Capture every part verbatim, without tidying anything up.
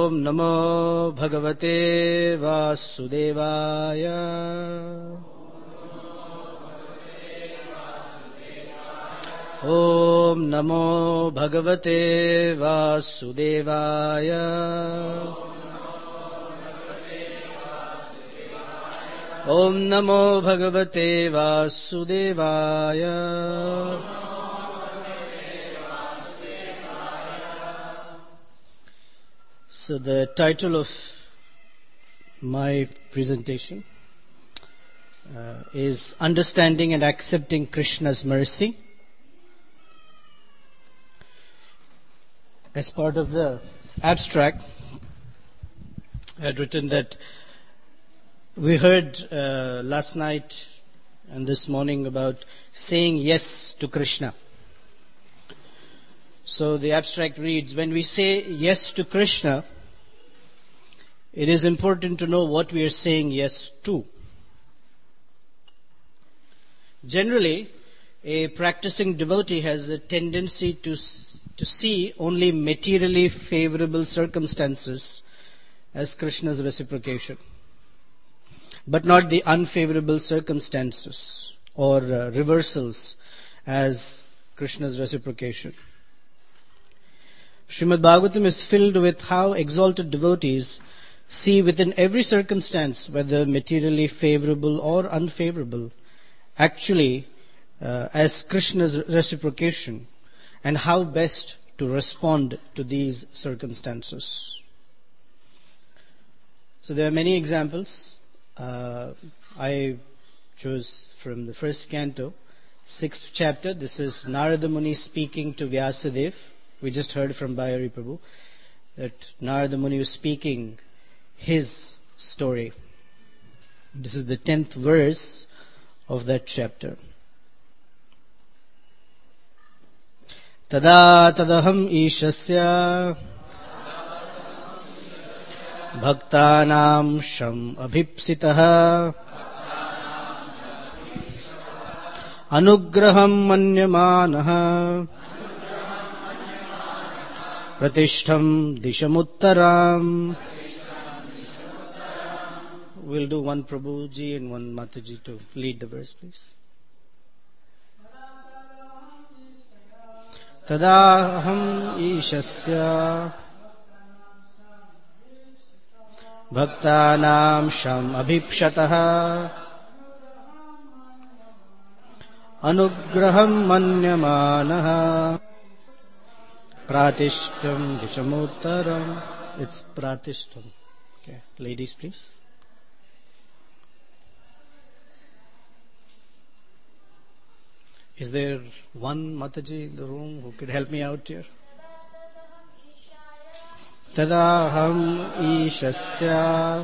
ॐ नमो भगवते वासुदेवाय। ॐ नमो भगवते वासुदेवाय। ॐ नमो भगवते वासुदेवाय। So the title of my presentation uh, is Understanding and Accepting Krishna's Mercy. As part of the abstract, I had written that we heard uh, last night and this morning about saying yes to Krishna. So the abstract reads, when we say yes to Krishna, it is important to know what we are saying yes to. Generally, a practicing devotee has a tendency to to see only materially favorable circumstances as Krishna's reciprocation, but not the unfavorable circumstances or uh, reversals as Krishna's reciprocation. Srimad Bhagavatam is filled with how exalted devotees see within every circumstance, whether materially favorable or unfavorable, actually uh, as Krishna's reciprocation, and how best to respond to these circumstances. So there are many examples. Uh, I chose from the first canto, sixth chapter. This is Narada Muni speaking to Vyasadeva. We just heard from Bayari Prabhu that Narada Muni was speaking his story. This is the tenth verse of that chapter. Tada tadaham ishasya bhaktanam sham abhipsitaha anugraham manyamanaha pratishtham dishamuttaram. We'll do one Prabhuji and one Mataji to lead the verse, please. Tadaham ishasya bhaktanam sham abhipshataha anugraham manyamanaha pratishtam dishamuttaram. It's pratishtam. Okay, ladies, please. Is there one Mataji in the room who could help me out here? Tadaham ishasya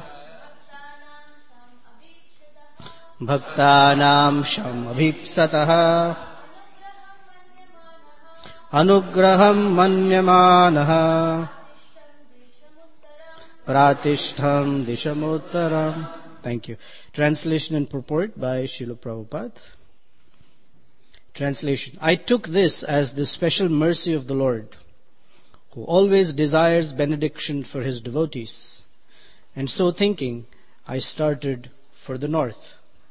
bhaktanam sham abhipsataha anugraham manyamanaha pratishtham dishamuttaram. Thank you. Translation and purport by Srila Prabhupada. Translation. I took this as the special mercy of the Lord, who always desires benediction for his devotees. And so thinking, I started for the north.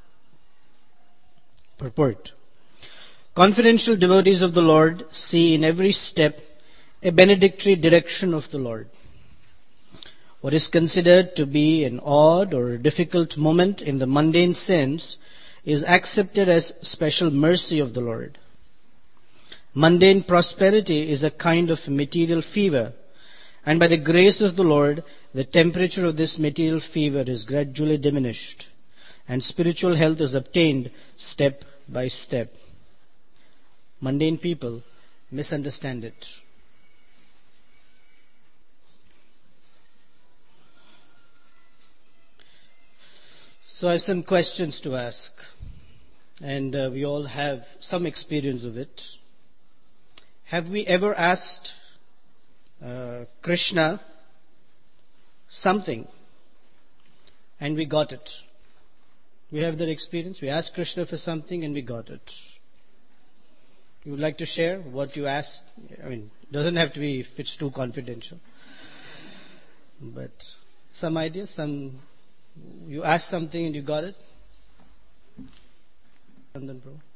Purport. Confidential devotees of the Lord see in every step a benedictory direction of the Lord. What is considered to be an odd or difficult moment in the mundane sense is accepted as special mercy of the Lord. Mundane prosperity is a kind of material fever, and by the grace of the Lord, the temperature of this material fever is gradually diminished, and spiritual health is obtained step by step. Mundane people misunderstand it. So I have some questions to ask, and uh, we all have some experience of it. Have we ever asked uh, Krishna something and we got it? We have that experience. We asked Krishna for something and we got it. You would like to share what you asked? I mean, it doesn't have to be if it's too confidential. But some idea, some, you asked something and you got it? And then, bro.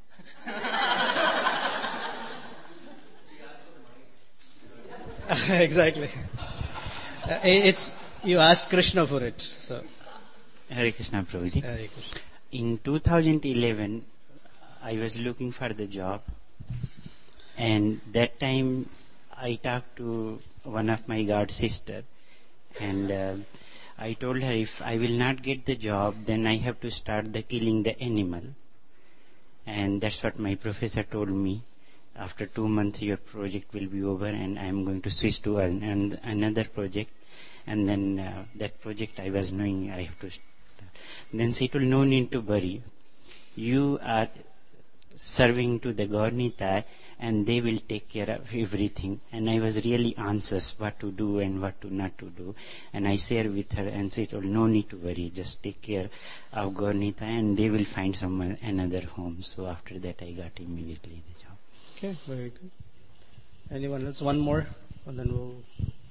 Exactly. Uh, it's, you asked Krishna for it, so. Hare Krishna, Prabhuji. Hare Krishna. In two thousand eleven, I was looking for the job, and that time I talked to one of my god sister, and uh, I told her if I will not get the job, then I have to start the killing the animal. And that's what my professor told me. After two months, your project will be over, and I am going to switch to an, an, another project. And then uh, that project I was knowing I have to start. Then she told, no need to worry. You are serving to the Gaur-Nitai, and they will take care of everything. And I was really anxious what to do and what to not to do. And I shared with her, and she told, no need to worry, just take care of Gaur-Nitai, and they will find some another home. So after that, I got immediately the job. Okay, very good. Anyone else? One more, and then we'll.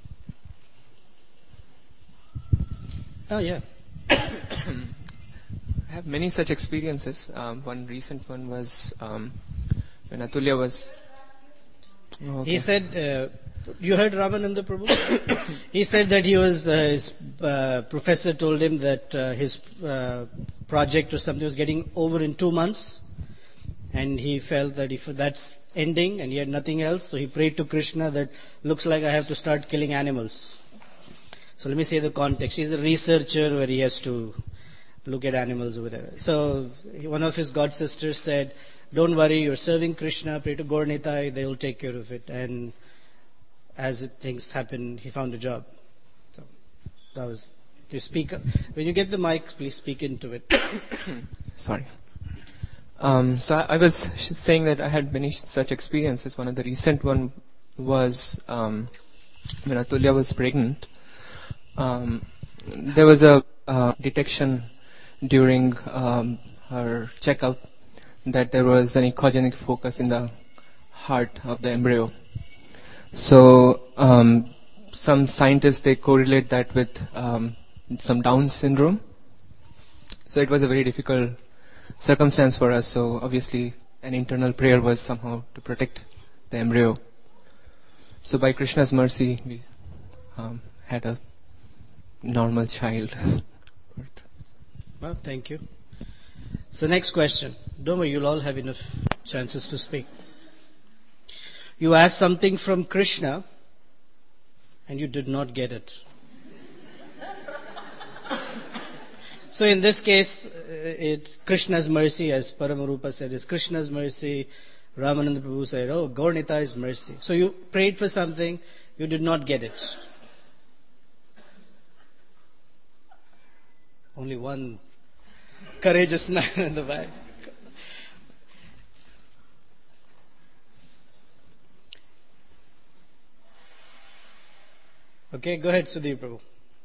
Oh yeah. I have many such experiences. Um, one recent one was um, when Atulya was. Oh, okay. He said, uh, you heard Ramananda Prabhu? He said that he was, uh, his uh, professor told him that uh, his uh, project or something was getting over in two months. And he felt that if that's ending and he had nothing else, so he prayed to Krishna that looks like I have to start killing animals. So let me say the context. He's a researcher where he has to look at animals or whatever. So one of his god sisters said, don't worry, you're serving Krishna, pray to Gaur-Nitai, they will take care of it. And as it, things happen, he found a job. So that was, you speak, when you get the mic, please speak into it. Sorry. Um, so I, I was saying that I had many such experiences. One of the recent one was um, when Atulya was pregnant. Um, there was a uh, detection during um, her checkup that there was an echogenic focus in the heart of the embryo. So um, some scientists, they correlate that with um, some Down syndrome. So it was a very difficult circumstance for us. So obviously an internal prayer was somehow to protect the embryo. So by Krishna's mercy, we um, had a normal child. Well, thank you. So next question. Don't worry, you'll all have enough chances to speak. You asked something from Krishna and you did not get it. So in this case, it's Krishna's mercy, as Paramarupa said, is Krishna's mercy. Ramananda Prabhu said, oh, Gaur-Nitai's mercy. So you prayed for something, you did not get it. Only one courageous man in the back. Okay, go ahead, Sudhir Prabhu.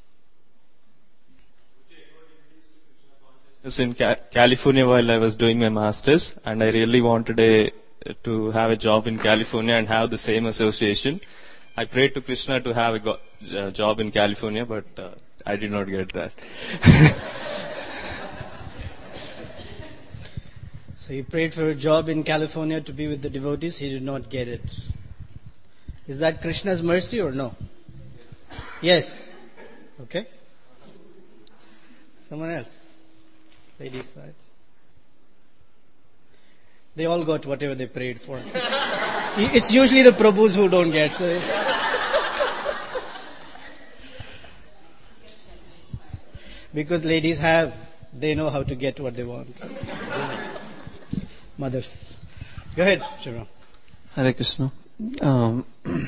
In Ca- California while I was doing my masters, and I really wanted a, to have a job in California and have the same association. I prayed to Krishna to have a go- uh, job in California, but uh, I did not get that. So he prayed for a job in California to be with the devotees. He did not get it. Is that Krishna's mercy or no? Yes. Okay. Someone else. Ladies' side. They all got whatever they prayed for. It's usually the Prabhus who don't get. So it's because ladies have, they know how to get what they want. Mothers. Go ahead, Shivam. Hare Krishna. Um,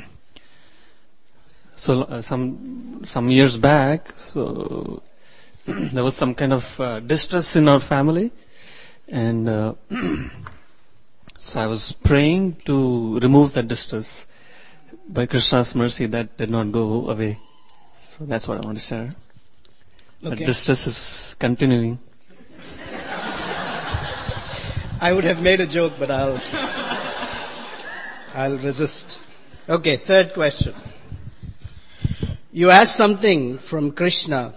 so uh, some some years back, so there was some kind of uh, distress in our family, and uh, so I was praying to remove that distress. By Krishna's mercy, that did not go away. So that's what I want to share. Okay. But distress is continuing. I would have made a joke, but I'll I'll resist. Okay, third question. You asked something from Krishna,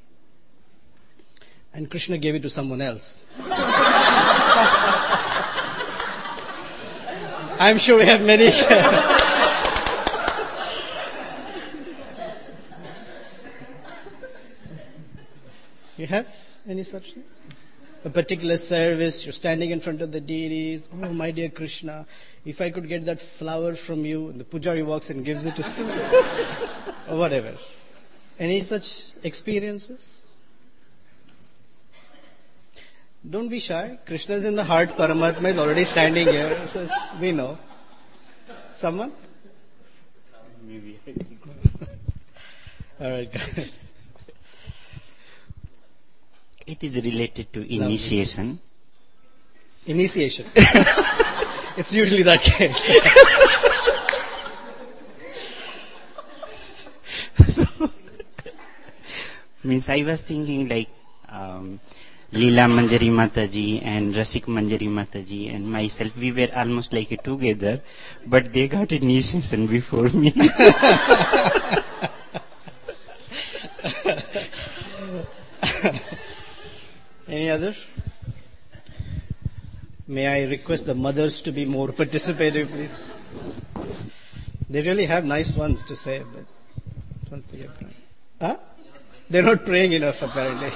and Krishna gave it to someone else. I'm sure we have many. You have any such thing? A particular service, you're standing in front of the deities. Oh, my dear Krishna, if I could get that flower from you, and the pujari walks and gives it to someone. Or whatever. Any such experiences? Don't be shy. Krishna is in the heart. Paramatma is already standing here. Says, we know. Someone? Maybe. All right. It is related to initiation. Initiation. It's usually that case. So, means I was thinking like um, Leela Manjari Mataji and Rasik Manjari Mataji and myself, we were almost like a together, but they got initiation before me. Any other? May I request the mothers to be more participative, please? They really have nice ones to say, but once they get praying. Huh? They're not praying enough, apparently.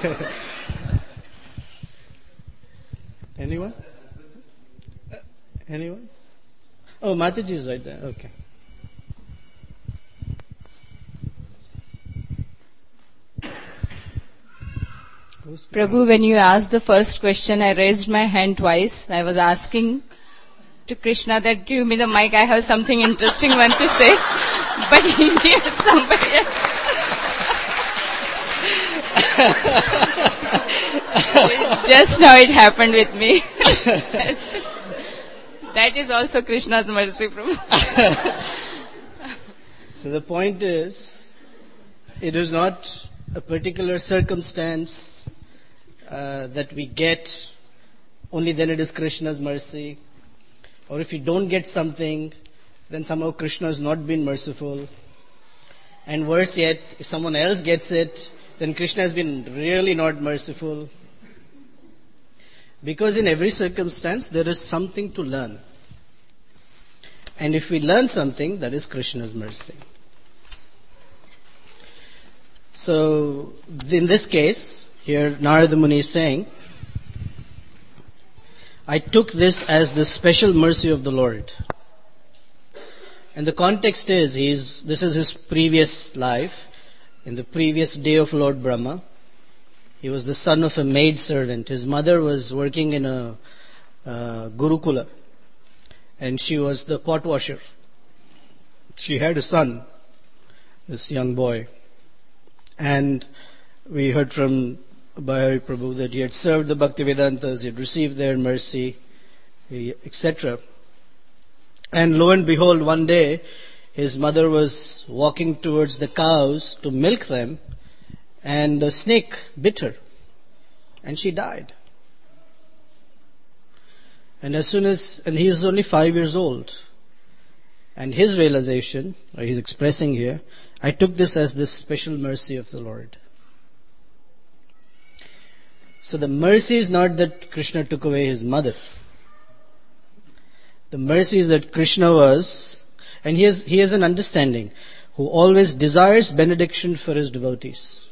Anyone? Uh, anyone? Oh, Mataji is right there. Okay. Prabhu, when you asked the first question, I raised my hand twice. I was asking to Krishna that give me the mic. I have something interesting one to say. But he gave somebody else. Just now it happened with me. That is also Krishna's mercy, Prabhu. So the point is, it is not a particular circumstance uh, that we get, only then it is Krishna's mercy. Or if you don't get something, then somehow Krishna has not been merciful. And worse yet, if someone else gets it, then Krishna has been really not merciful. Because in every circumstance, there is something to learn. And if we learn something, that is Krishna's mercy. So, in this case, here Narada Muni is saying, I took this as the special mercy of the Lord. And the context is, he's, this is his previous life, in the previous day of Lord Brahma. He was the son of a maid servant. His mother was working in a uh, Gurukula, and she was the pot washer. She had a son, this young boy. And we heard from Bhai Prabhu that he had served the Bhaktivedantas, he had received their mercy, et cetera. And lo and behold, one day, his mother was walking towards the cows to milk them, and a snake bit her, and she died. And as soon as, and he is only five years old, and his realization, or he's expressing here, I took this as the special mercy of the Lord. So the mercy is not that Krishna took away his mother. The mercy is that Krishna was, and he has, he has an understanding, who always desires benediction for his devotees.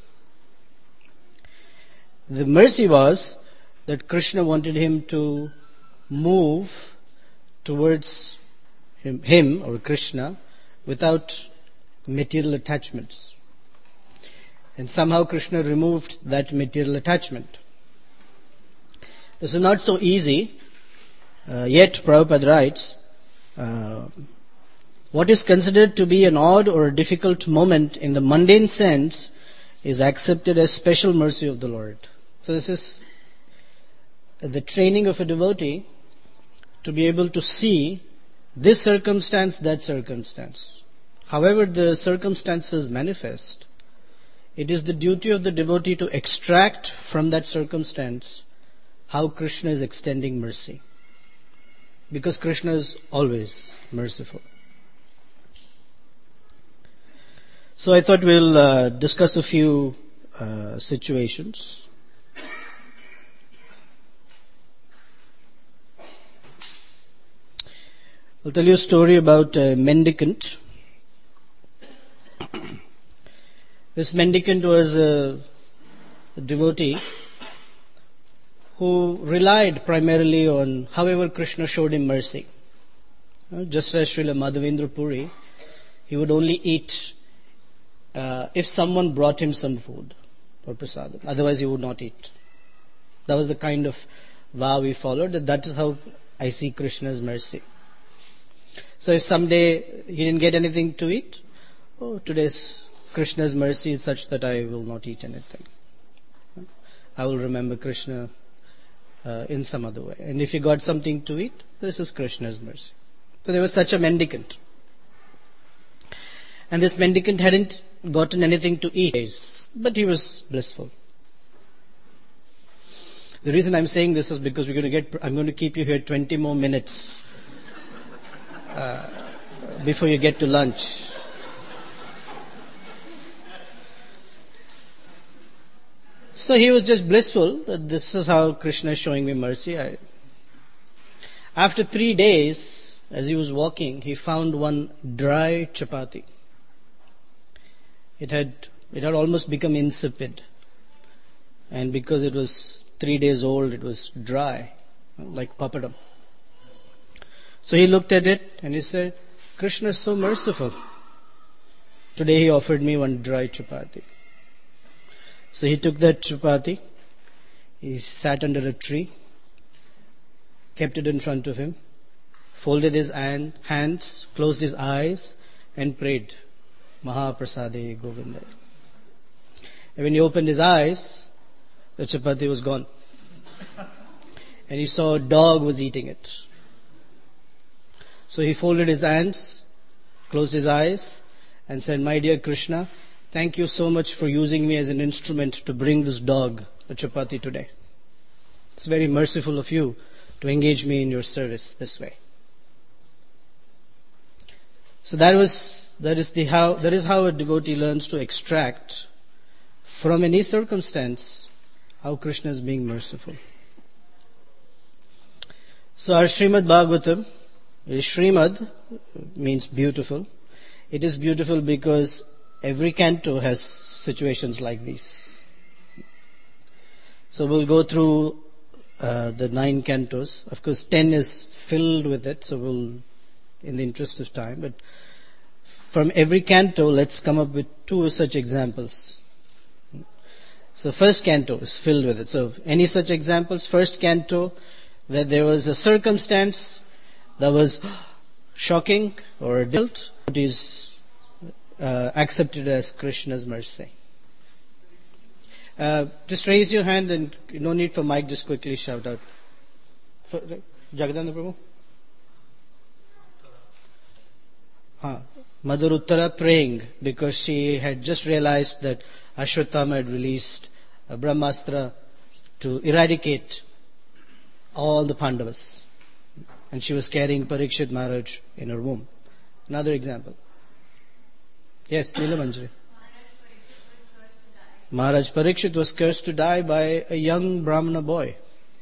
The mercy was that Krishna wanted him to move towards him, him or Krishna without material attachments. And somehow Krishna removed that material attachment. This is not so easy. Uh, yet Prabhupada writes, uh, what is considered to be an odd or a difficult moment in the mundane sense is accepted as special mercy of the Lord. So this is the training of a devotee to be able to see this circumstance, that circumstance. However the circumstances manifest, it is the duty of the devotee to extract from that circumstance how Krishna is extending mercy. Because Krishna is always merciful. So I thought we'll uh, discuss a few uh, situations. I'll tell you a story about a mendicant. This mendicant was a, a devotee who relied primarily on however Krishna showed him mercy. Uh, Just as Srila Madhavendra Puri, he would only eat uh, if someone brought him some food or prasadam. Otherwise he would not eat. That was the kind of vow he followed, that that is how I see Krishna's mercy. So if someday he didn't get anything to eat, oh, today's Krishna's mercy is such that I will not eat anything. I will remember Krishna uh, in some other way. And if he got something to eat, this is Krishna's mercy. So there was such a mendicant. And this mendicant hadn't gotten anything to eat, but he was blissful. The reason I'm saying this is because we're going to get, I'm going to keep you here twenty more minutes uh, before you get to lunch. So he was just blissful that this is how Krishna is showing me mercy. I, after three days, as he was walking, he found one dry chapati. It had, it had almost become insipid. And because it was three days old, it was dry, like papadam. So he looked at it and he said, Krishna is so merciful. Today he offered me one dry chapati. So he took that chapati, he sat under a tree, kept it in front of him, folded his hand, hands, closed his eyes and prayed, Mahaprasade Govinda. And when he opened his eyes, the chapati was gone. And he saw a dog was eating it. So he folded his hands, closed his eyes and said, my dear Krishna, thank you so much for using me as an instrument to bring this dog a chapati today. It's very merciful of you to engage me in your service this way. So that was, that is the how, that is how a devotee learns to extract from any circumstance how Krishna is being merciful. So our Srimad Bhagavatam, Srimad means beautiful. It is beautiful because every canto has situations like these. So we'll go through uh, the nine cantos. Of course, ten is filled with it, so we'll, in the interest of time, but from every canto, let's come up with two such examples. So first canto is filled with it. So any such examples? First canto, that there was a circumstance that was shocking or difficult, it is uh, accepted as Krishna's mercy. Uh, just raise your hand and no need for mic, just quickly shout out. For, Jagadanda Prabhu? Ha. Mother Uttara praying because she had just realized that Ashwatthama had released a Brahmastra to eradicate all the Pandavas. And she was carrying Parikshit Maharaj in her womb. Another example. Yes, Neela Manjari. Maharaj Parikshit was cursed to die by a young Brahmana boy.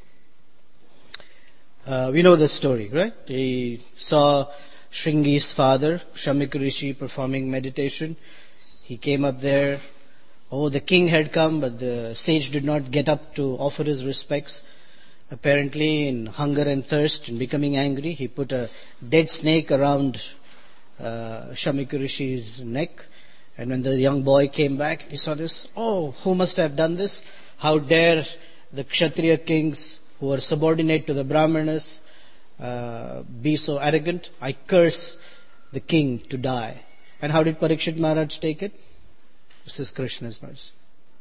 Uh, we know the story, right? He saw Shringi's father, Shamika Rishi, performing meditation. He came up there. Oh, the king had come, but the sage did not get up to offer his respects. Apparently, in hunger and thirst and becoming angry, he put a dead snake around uh, Shamika Rishi's neck. And when the young boy came back, he saw this. Oh, who must have done this? How dare the Kshatriya kings who were subordinate to the Brahmanas uh, be so arrogant? I curse the king to die. And how did Parikshit Maharaj take it? This is Krishna's mercy.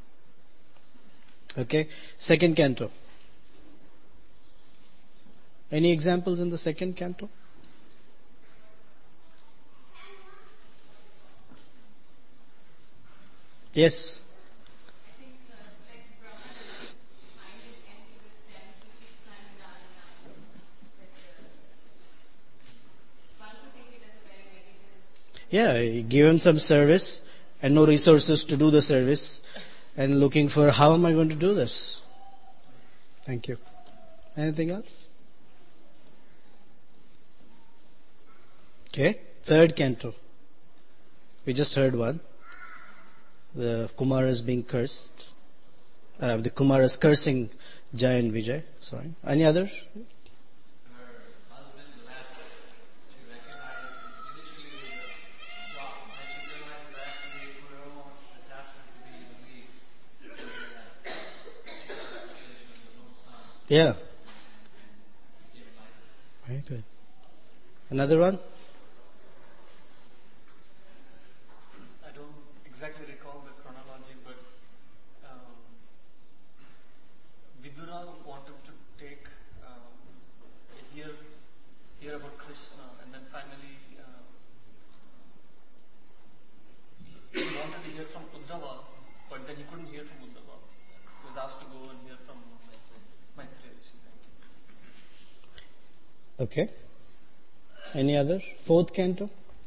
Okay, second canto. Any examples in the second canto? Yes. Yeah, he gave him some service and no resources to do the service, and looking for how am I going to do this. Thank you. Anything else? Okay, third canto. We just heard one. The Kumaras being cursed. Uh, the Kumaras cursing Jay and Vijay. Sorry. Any other? Yeah. Very good. Another one? I don't exactly recall the chronology, but um, Vidura wanted to take um, hear hear about Krishna, and then finally uh, he wanted to hear from Uddhava, but then he couldn't hear from Uddhava. He was asked to go and hear from Maitreya Rishi. Thank you. Okay. Any other? Fourth canto?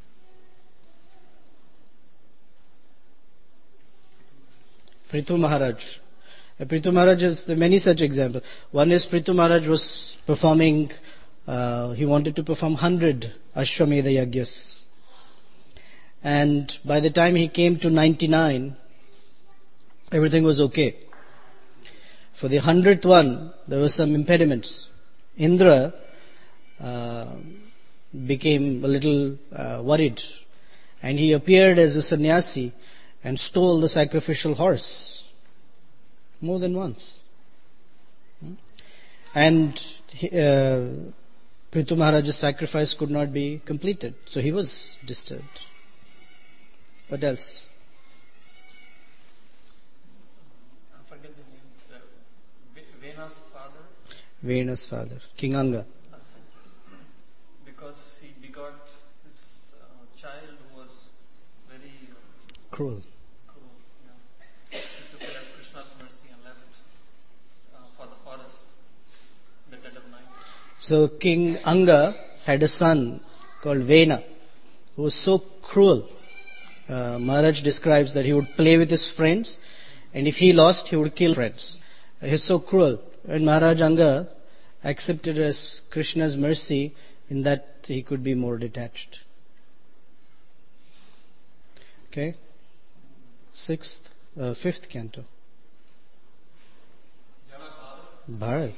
Prithu Maharaj. Uh, Prithu Maharaj is, there are many such examples. One is Prithu Maharaj was performing, uh, he wanted to perform one hundred Ashwamedha Yagyas. And by the time he came to ninety-nine, everything was okay. For the hundredth one, there were some impediments. Indra uh, became a little uh, worried, and he appeared as a sannyasi and stole the sacrificial horse more than once. And uh, Prithu Maharaj's sacrifice could not be completed, so he was disturbed. What else? I forget the name. The Vena's father. Vena's father, King Anga. Because he begot this uh, child who was very uh, Cruel. cruel. Yeah. He took it as Krishna's mercy and left uh, for the forest in the dead of night. So King Anga had a son called Vena, who was so cruel. Uh, Maharaj describes that he would play with his friends, and if he lost, he would kill friends. Uh, he was so cruel. And Maharaj Anga accepted as Krishna's mercy in that he could be more detached. Okay? Sixth, uh, fifth canto. Bharat.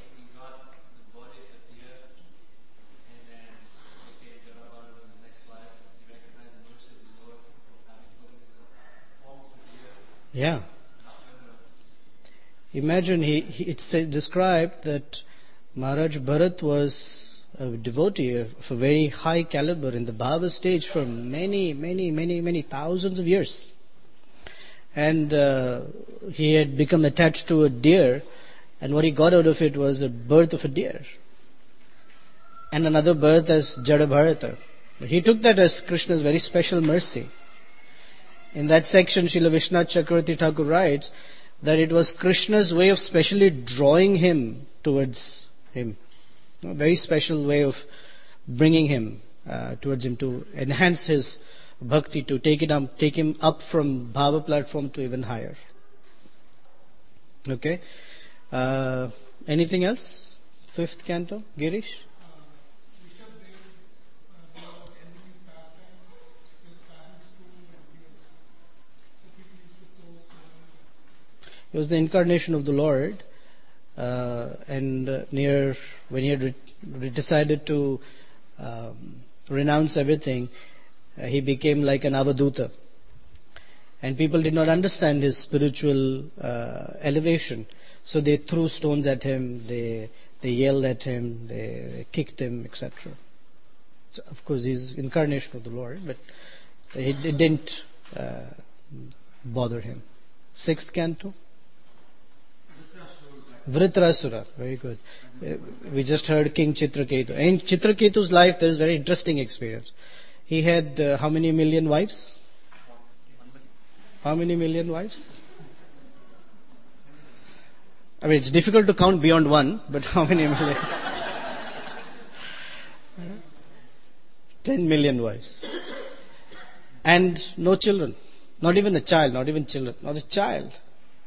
Yeah. Imagine he, he it's described that Maharaj Bharat was a devotee of a very high caliber in the Bhava stage for many, many, many, many thousands of years. And uh, he had become attached to a deer, and what he got out of it was a birth of a deer. And another birth as Jada Bharata. He took that as Krishna's very special mercy. In that section, Srila Vishwanath Chakravarti Thakur writes that it was Krishna's way of specially drawing him towards him. A very special way of bringing him uh, towards him to enhance his bhakti, to take it up, take him up from bhava platform to even higher. Okay. Uh, anything else? Fifth canto, Girish? It was the incarnation of the Lord, uh, and uh, near when he had re- re- decided to um, renounce everything, uh, he became like an avaduta, and people did not understand his spiritual uh, elevation, so they threw stones at him, they they yelled at him, they, they kicked him, et cetera. So of course, he's incarnation of the Lord, but it, it didn't uh, bother him. Sixth canto. Vritrasura, very good. Uh, we just heard King Chitraketu. In Chitraketu's life, there is very interesting experience. He had uh, how many million wives? How many million wives? I mean, it's difficult to count beyond one, but how many million? Ten million wives. And no children. Not even a child, not even children, not a child.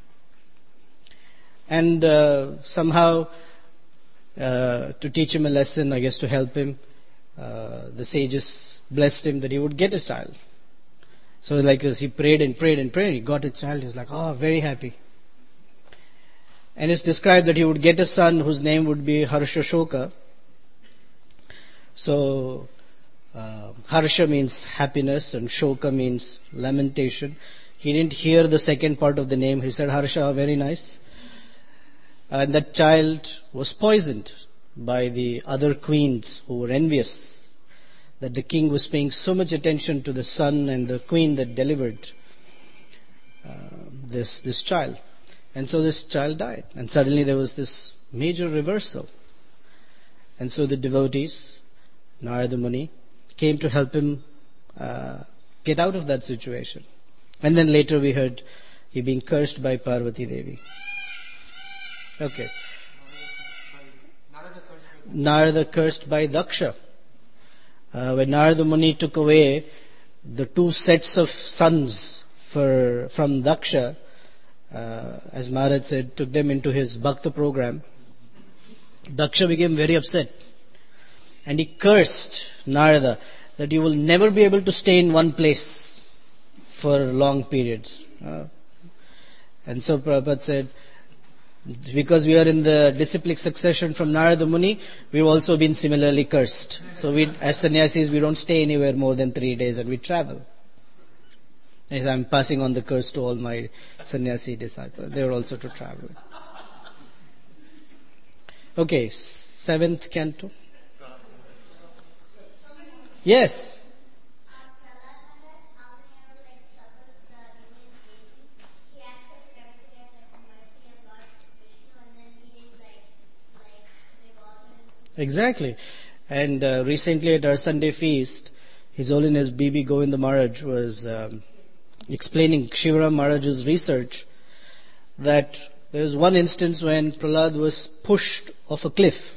And uh, somehow, uh, to teach him a lesson, I guess to help him, uh, the sages blessed him that he would get a child. So like this, he prayed and prayed and prayed, he got a child, he was like, oh, very happy. And it's described that he would get a son whose name would be Harshashoka. So, uh, Harsha means happiness and Shoka means lamentation. He didn't hear the second part of the name. He said, Harsha, very nice. And that child was poisoned by the other queens who were envious that the king was paying so much attention to the son and the queen that delivered uh, this this child. And so this child died. And suddenly there was this major reversal. And so the devotees, Narada Muni, came to help him uh, get out of that situation. And then later we heard he being cursed by Parvati Devi. Okay. Narada cursed by Daksha. Uh, when Narada Muni took away the two sets of sons for, from Daksha, uh, as Maharaj said, took them into his Bhakta program, Daksha became very upset. And he cursed Narada that you will never be able to stay in one place for long periods. Uh, and so Prabhupada said, because we are in the disciplic succession from Narada Muni, we've also been similarly cursed. So we, as sannyasis, we don't stay anywhere more than three days and we travel. As I'm passing on the curse to all my sannyasi disciples. They are also to travel. Okay, seventh canto. Yes. Exactly. And uh, recently at our Sunday feast, His Holiness B B Govinda Maharaj was um, explaining Shivaram Maharaj's research that there was one instance when Prahlad was pushed off a cliff.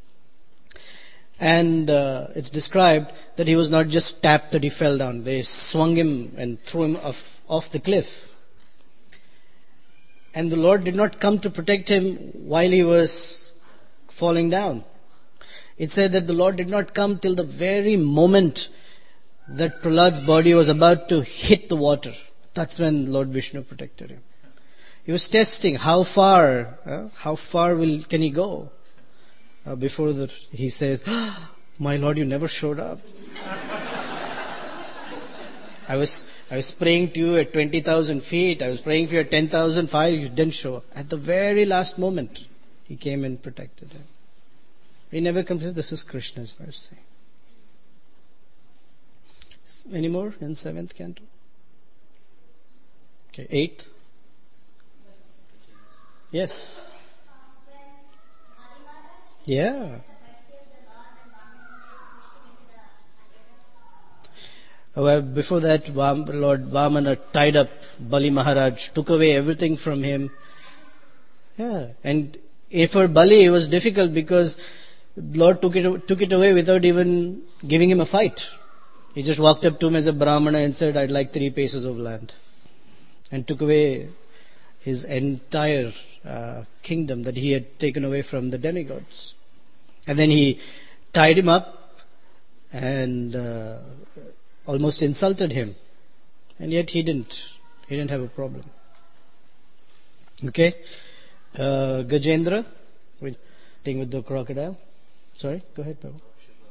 And uh, it's described that he was not just tapped, that he fell down. They swung him and threw him off, off the cliff. And the Lord did not come to protect him while he was falling down. It said that the Lord did not come till the very moment that Prahlad's body was about to hit the water. That's when Lord Vishnu protected him. He was testing how far, uh, how far will can he go? Uh, before that, he says, oh, "My Lord, you never showed up. I was I was praying to you at twenty thousand feet. I was praying for you at ten thousand five. You didn't show up. At the very last moment, he came and protected him. He never comes. This is Krishna's mercy. Any more in seventh canto? Okay, eighth. Yes. Yeah. Well, before that, Vam, Lord Vamana tied up Bali Maharaj, took away everything from him. Yeah, and for Bali it was difficult because Lord took it took it away without even giving him a fight. He just walked up to him as a Brahmana and said, "I'd like three paces of land," and took away his entire uh, kingdom that he had taken away from the demigods. And then he tied him up and uh, almost insulted him. And yet he didn't. He didn't have a problem. Okay? Uh, Gajendra, thing with the crocodile. Sorry, go ahead, Prabhu.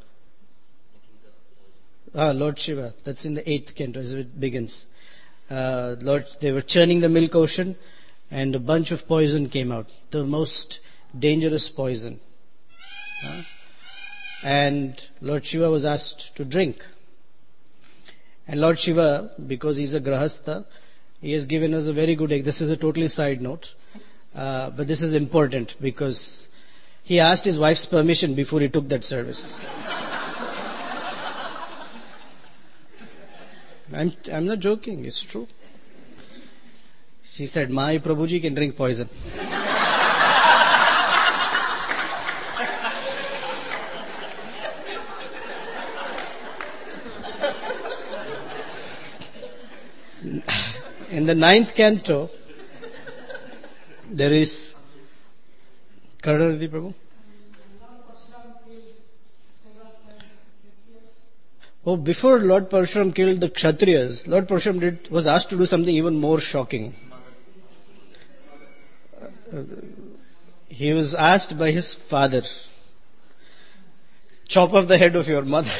Ah, Lord Shiva. That's in the eighth canto as it begins. Uh, Lord, they were churning the milk ocean and a bunch of poison came out. The most dangerous poison. Uh, and Lord Shiva was asked to drink. And Lord Shiva, because he's a grahastha, he has given us a very good, this is a totally side note, uh, but this is important because he asked his wife's permission before he took that service. I'm, I'm not joking, it's true. She said, "My Prabhuji can drink poison." in the ninth canto, there is Karanadi Prabhu. Oh, before Lord Parshuram killed the Kshatriyas, Lord Parshuram did, was asked to do something even more shocking. Uh, he was asked by his father, chop off the head of your mother.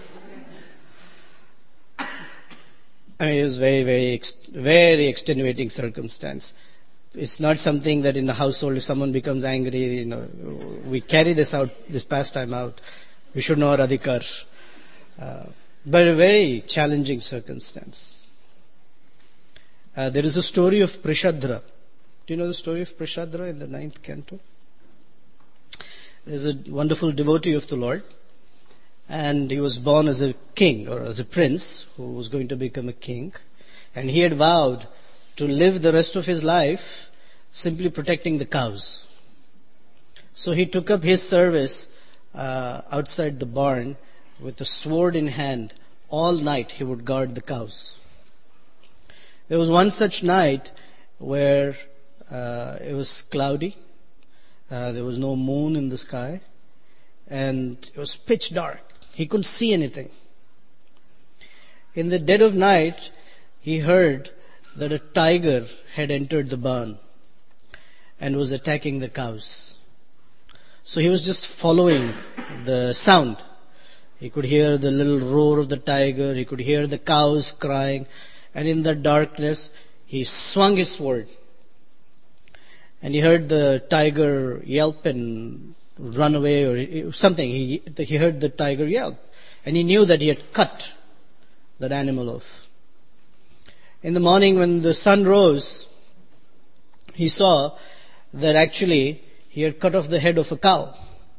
I mean, it was very, very, very extenuating circumstance. It's not something that in the household, if someone becomes angry, you know, we carry this out, this pastime out. We should know our adhikar. Uh, but a very challenging circumstance. Uh, there is a story of Prishadra. Do you know the story of Prishadra in the ninth canto? There's a wonderful devotee of the Lord, and he was born as a king or as a prince who was going to become a king, and he had vowed to live the rest of his life simply protecting the cows. So he took up his service uh, outside the barn with a sword in hand. All night he would guard the cows. There was one such night where uh, it was cloudy, uh, there was no moon in the sky, and it was pitch dark. He couldn't see anything. In the dead of night, he heard that a tiger had entered the barn and was attacking the cows. So he was just following the sound. He could hear the little roar of the tiger, he could hear the cows crying, and in the darkness, he swung his sword. And he heard the tiger yelp and run away or something. He, he heard the tiger yelp. And he knew that he had cut that animal off. In the morning when the sun rose, he saw that actually he had cut off the head of a cow.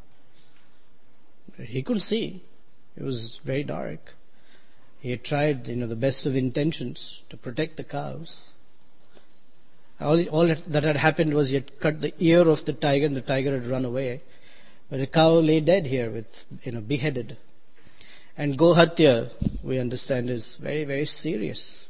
He couldn't see. It was very dark. He had tried, you know, the best of intentions to protect the cows. All, all that had happened was he had cut the ear of the tiger and the tiger had run away. But the cow lay dead here with, you know, beheaded. And Gohatya, we understand, is very, very serious.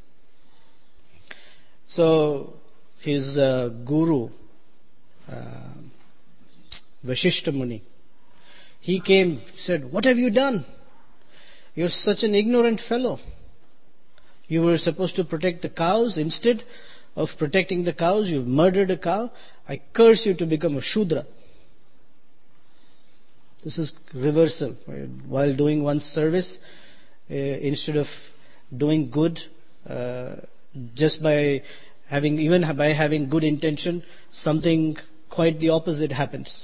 So, his uh, guru, uh, Vashishta Muni, he came, said, "What have you done? You're such an ignorant fellow. You were supposed to protect the cows. Instead of protecting the cows, you've murdered a cow. I curse you to become a Shudra." This is reversal. While doing one's service, uh, instead of doing good, uh, just by having, even by having good intention, something quite the opposite happens.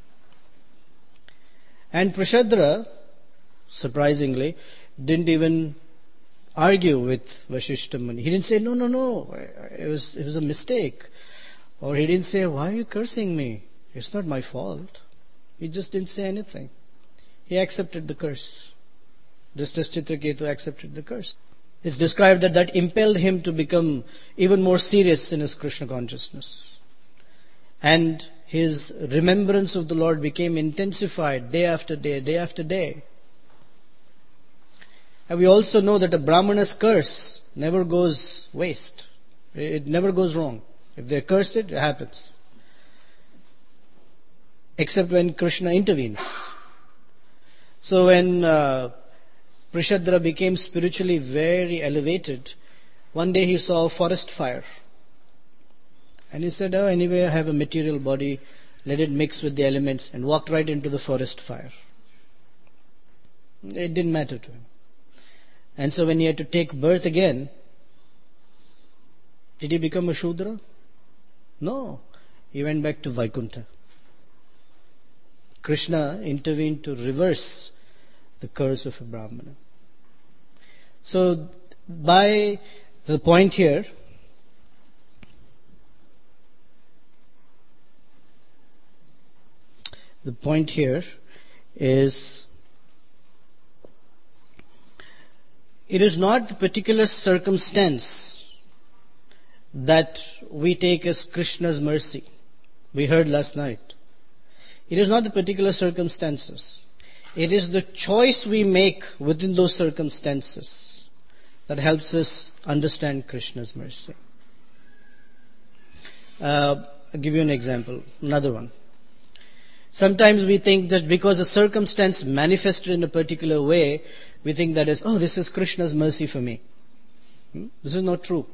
And Prashadra, surprisingly, didn't even argue with Vashishta Muni. He didn't say, no, no, no, it was, it was a mistake. Or he didn't say, why are you cursing me? It's not my fault. He just didn't say anything. He accepted the curse. Just as Chitraketu accepted the curse. It's described that that impelled him to become even more serious in his Krishna consciousness. And his remembrance of the Lord became intensified day after day, day after day. And we also know that a Brahmana's curse never goes waste. It never goes wrong. If they're cursed, it happens. Except when Krishna intervenes. So when uh, Prishadra became spiritually very elevated, one day he saw a forest fire. And he said, oh, anyway, I have a material body, let it mix with the elements, and walked right into the forest fire. It didn't matter to him. And so when he had to take birth again, did he become a Shudra? No. He went back to Vaikuntha. Krishna intervened to reverse the curse of a Brahmana. So, by the point here, the point here is, it is not the particular circumstance that we take as Krishna's mercy. We heard last night. It is not the particular circumstances. It is the choice we make within those circumstances that helps us understand Krishna's mercy. Uh, I'll give you an example, another one. Sometimes we think that because a circumstance manifested in a particular way, we think that is, oh, this is Krishna's mercy for me. Hmm? This is not true.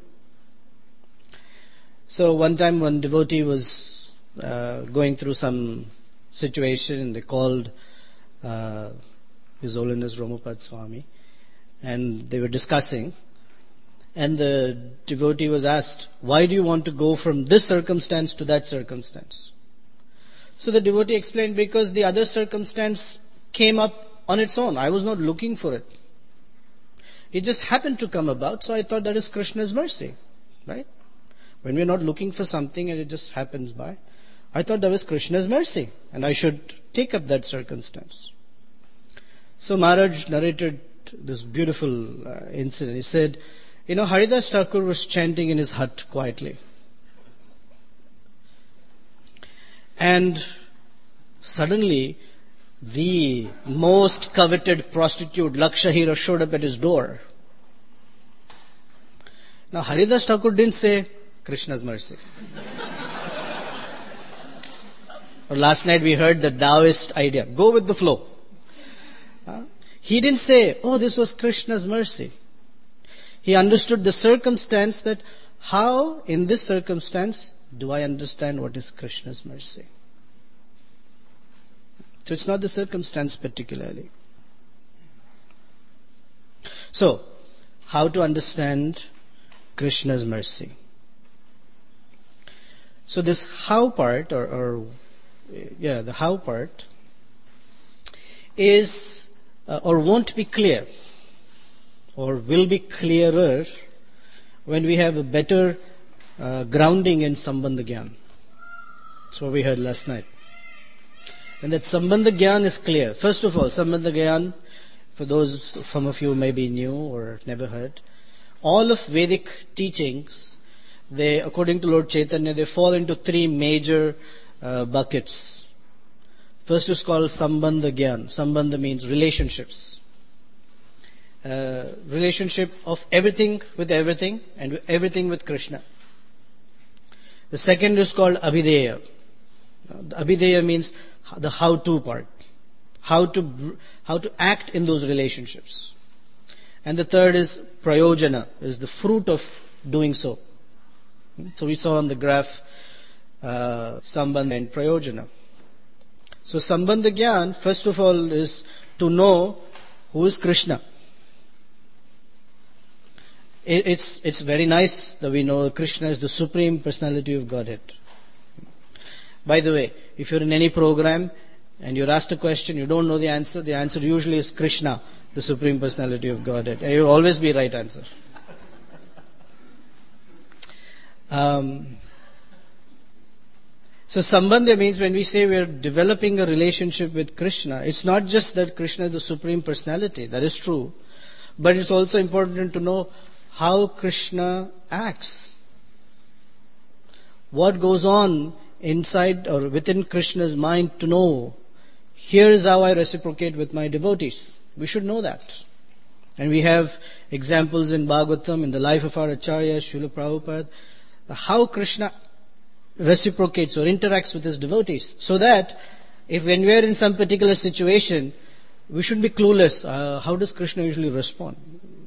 So one time one devotee was uh, going through some situation and they called uh, His Holiness Ramapad Swami and they were discussing, and the devotee was asked, why do you want to go from this circumstance to that circumstance? So the devotee explained, because the other circumstance came up on its own. I was not looking for it. It just happened to come about, so I thought that is Krishna's mercy. Right? When we're not looking for something and it just happens by, I thought that was Krishna's mercy and I should take up that circumstance. So Maharaj narrated this beautiful uh, incident. He said, you know, Haridas Thakur was chanting in his hut quietly. And suddenly, the most coveted prostitute, Lakshahira, showed up at his door. Now, Haridas Thakur didn't say, Krishna's mercy. Or last night we heard the Taoist idea, go with the flow. Uh, he didn't say, oh, this was Krishna's mercy. He understood the circumstance, that how in this circumstance do I understand what is Krishna's mercy? So it's not the circumstance particularly. So, how to understand Krishna's mercy? So this how part, or, or yeah, the how part is uh, or won't be clear, or will be clearer when we have a better uh, grounding in Sambandha Gyan. That's what we heard last night. When that Sambandha Gyan is clear, first of all, Sambandha Gyan, for those, some of you may be new or never heard, all of Vedic teachings, they, according to Lord Chaitanya, they fall into three major uh, buckets. First is called Sambandha Gyan. Sambandha means relationships. Uh, relationship of everything with everything and everything with Krishna. The second is called Abhideya. The Abhideya means the how-to part. How to, how to act in those relationships. And the third is Prayojana, is the fruit of doing so. So we saw on the graph uh, Sambandha and Prayojana. So Sambandha Gyan, first of all, is to know who is Krishna. It's, it's very nice that we know Krishna is the Supreme Personality of Godhead. By the way, if you're in any program and you're asked a question, you don't know the answer, the answer usually is Krishna, the Supreme Personality of Godhead. And you'll always be right answer. Um, so Sambandha means when we say we are developing a relationship with Krishna, it's not just that Krishna is the Supreme Personality, that is true, but it's also important to know how Krishna acts. What goes on inside or within Krishna's mind to know, here is how I reciprocate with my devotees. We should know that. And we have examples in Bhagavatam, in the life of our Acharya, Srila Prabhupada, how Krishna reciprocates or interacts with his devotees. So that, if when we are in some particular situation, we should be clueless. Uh, how does Krishna usually respond?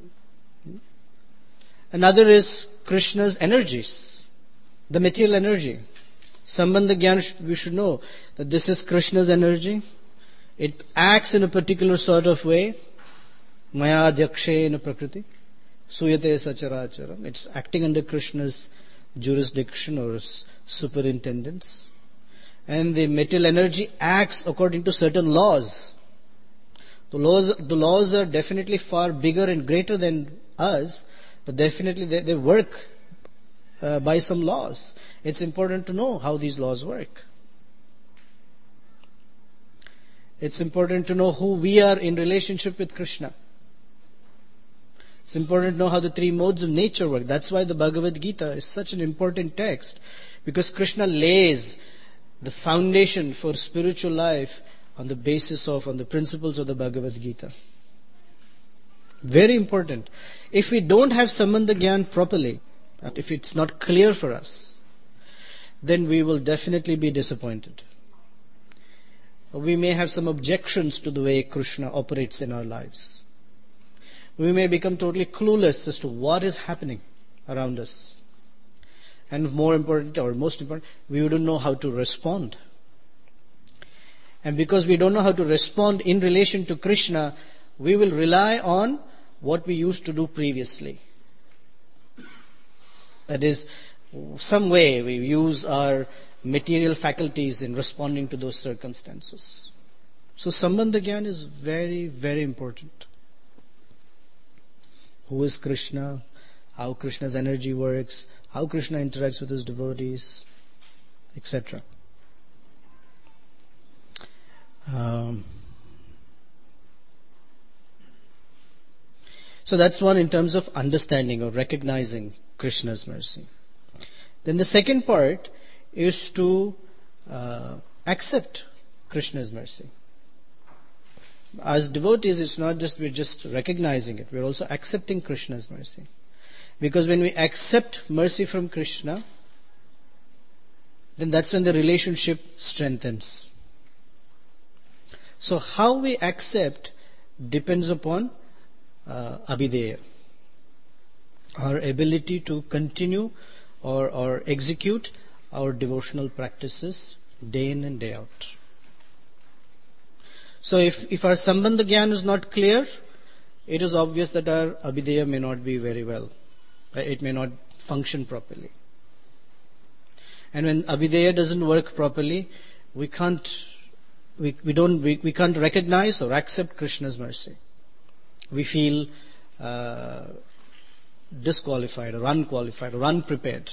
Another is Krishna's energies, the material energy. Sambandha Gyan, we should know that this is Krishna's energy. It acts in a particular sort of way. Maya dhyakshe prakriti. Suyate sacharacharam. It's acting under Krishna's jurisdiction or superintendence. And the material energy acts according to certain laws. The laws, the laws are definitely far bigger and greater than us, but definitely they, they work uh, by some laws. It's important to know how these laws work. It's important to know who we are in relationship with Krishna. It's important to know how the three modes of nature work. That's why the Bhagavad Gita is such an important text, because Krishna lays the foundation for spiritual life on the basis of, on the principles of the Bhagavad Gita. Very important. If we don't have Sambandha Gyan properly, if it's not clear for us, then we will definitely be disappointed. We may have some objections to the way Krishna operates in our lives. We may become totally clueless as to what is happening around us. And more important, or most important, we wouldn't know how to respond. And because we don't know how to respond in relation to Krishna, we will rely on what we used to do previously. That is, some way we use our material faculties in responding to those circumstances. So Sambandha Gyan is very, very important. Who is Krishna? How Krishna's energy works? How Krishna interacts with his devotees? Etc. Um, so that's one in terms of understanding or recognizing Krishna's mercy. Then the second part is to uh, accept Krishna's mercy. As devotees, it's not just we're just recognizing it, we're also accepting Krishna's mercy. Because when we accept mercy from Krishna, then that's when the relationship strengthens. So how we accept depends upon uh, abhideya, our ability to continue or, or execute our devotional practices day in and day out. So if, if our Sambandha Gyan is not clear, it is obvious that our abhideya may not be very well. It may not function properly. And when abhideya doesn't work properly, we can't we, we don't we, we can't recognize or accept Krishna's mercy. We feel uh, disqualified or unqualified or unprepared.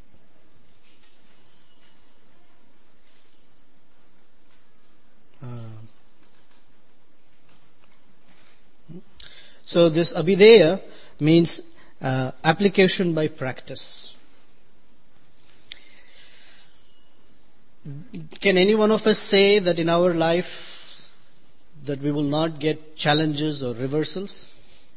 Uh, so this abhideya means uh, application by practice. Can any one of us say that in our life that we will not get challenges or reversals?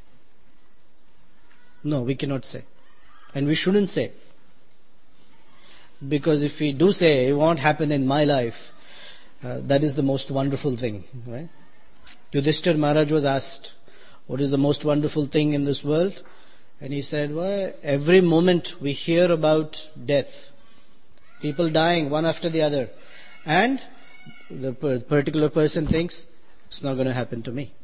No, we cannot say. And we shouldn't say. Because if we do say, it won't happen in my life, uh, that is the most wonderful thing, right? Yudhishthira Maharaj was asked, what is the most wonderful thing in this world? And he said, well, every moment we hear about death, people dying one after the other, and the particular person thinks, it's not going to happen to me.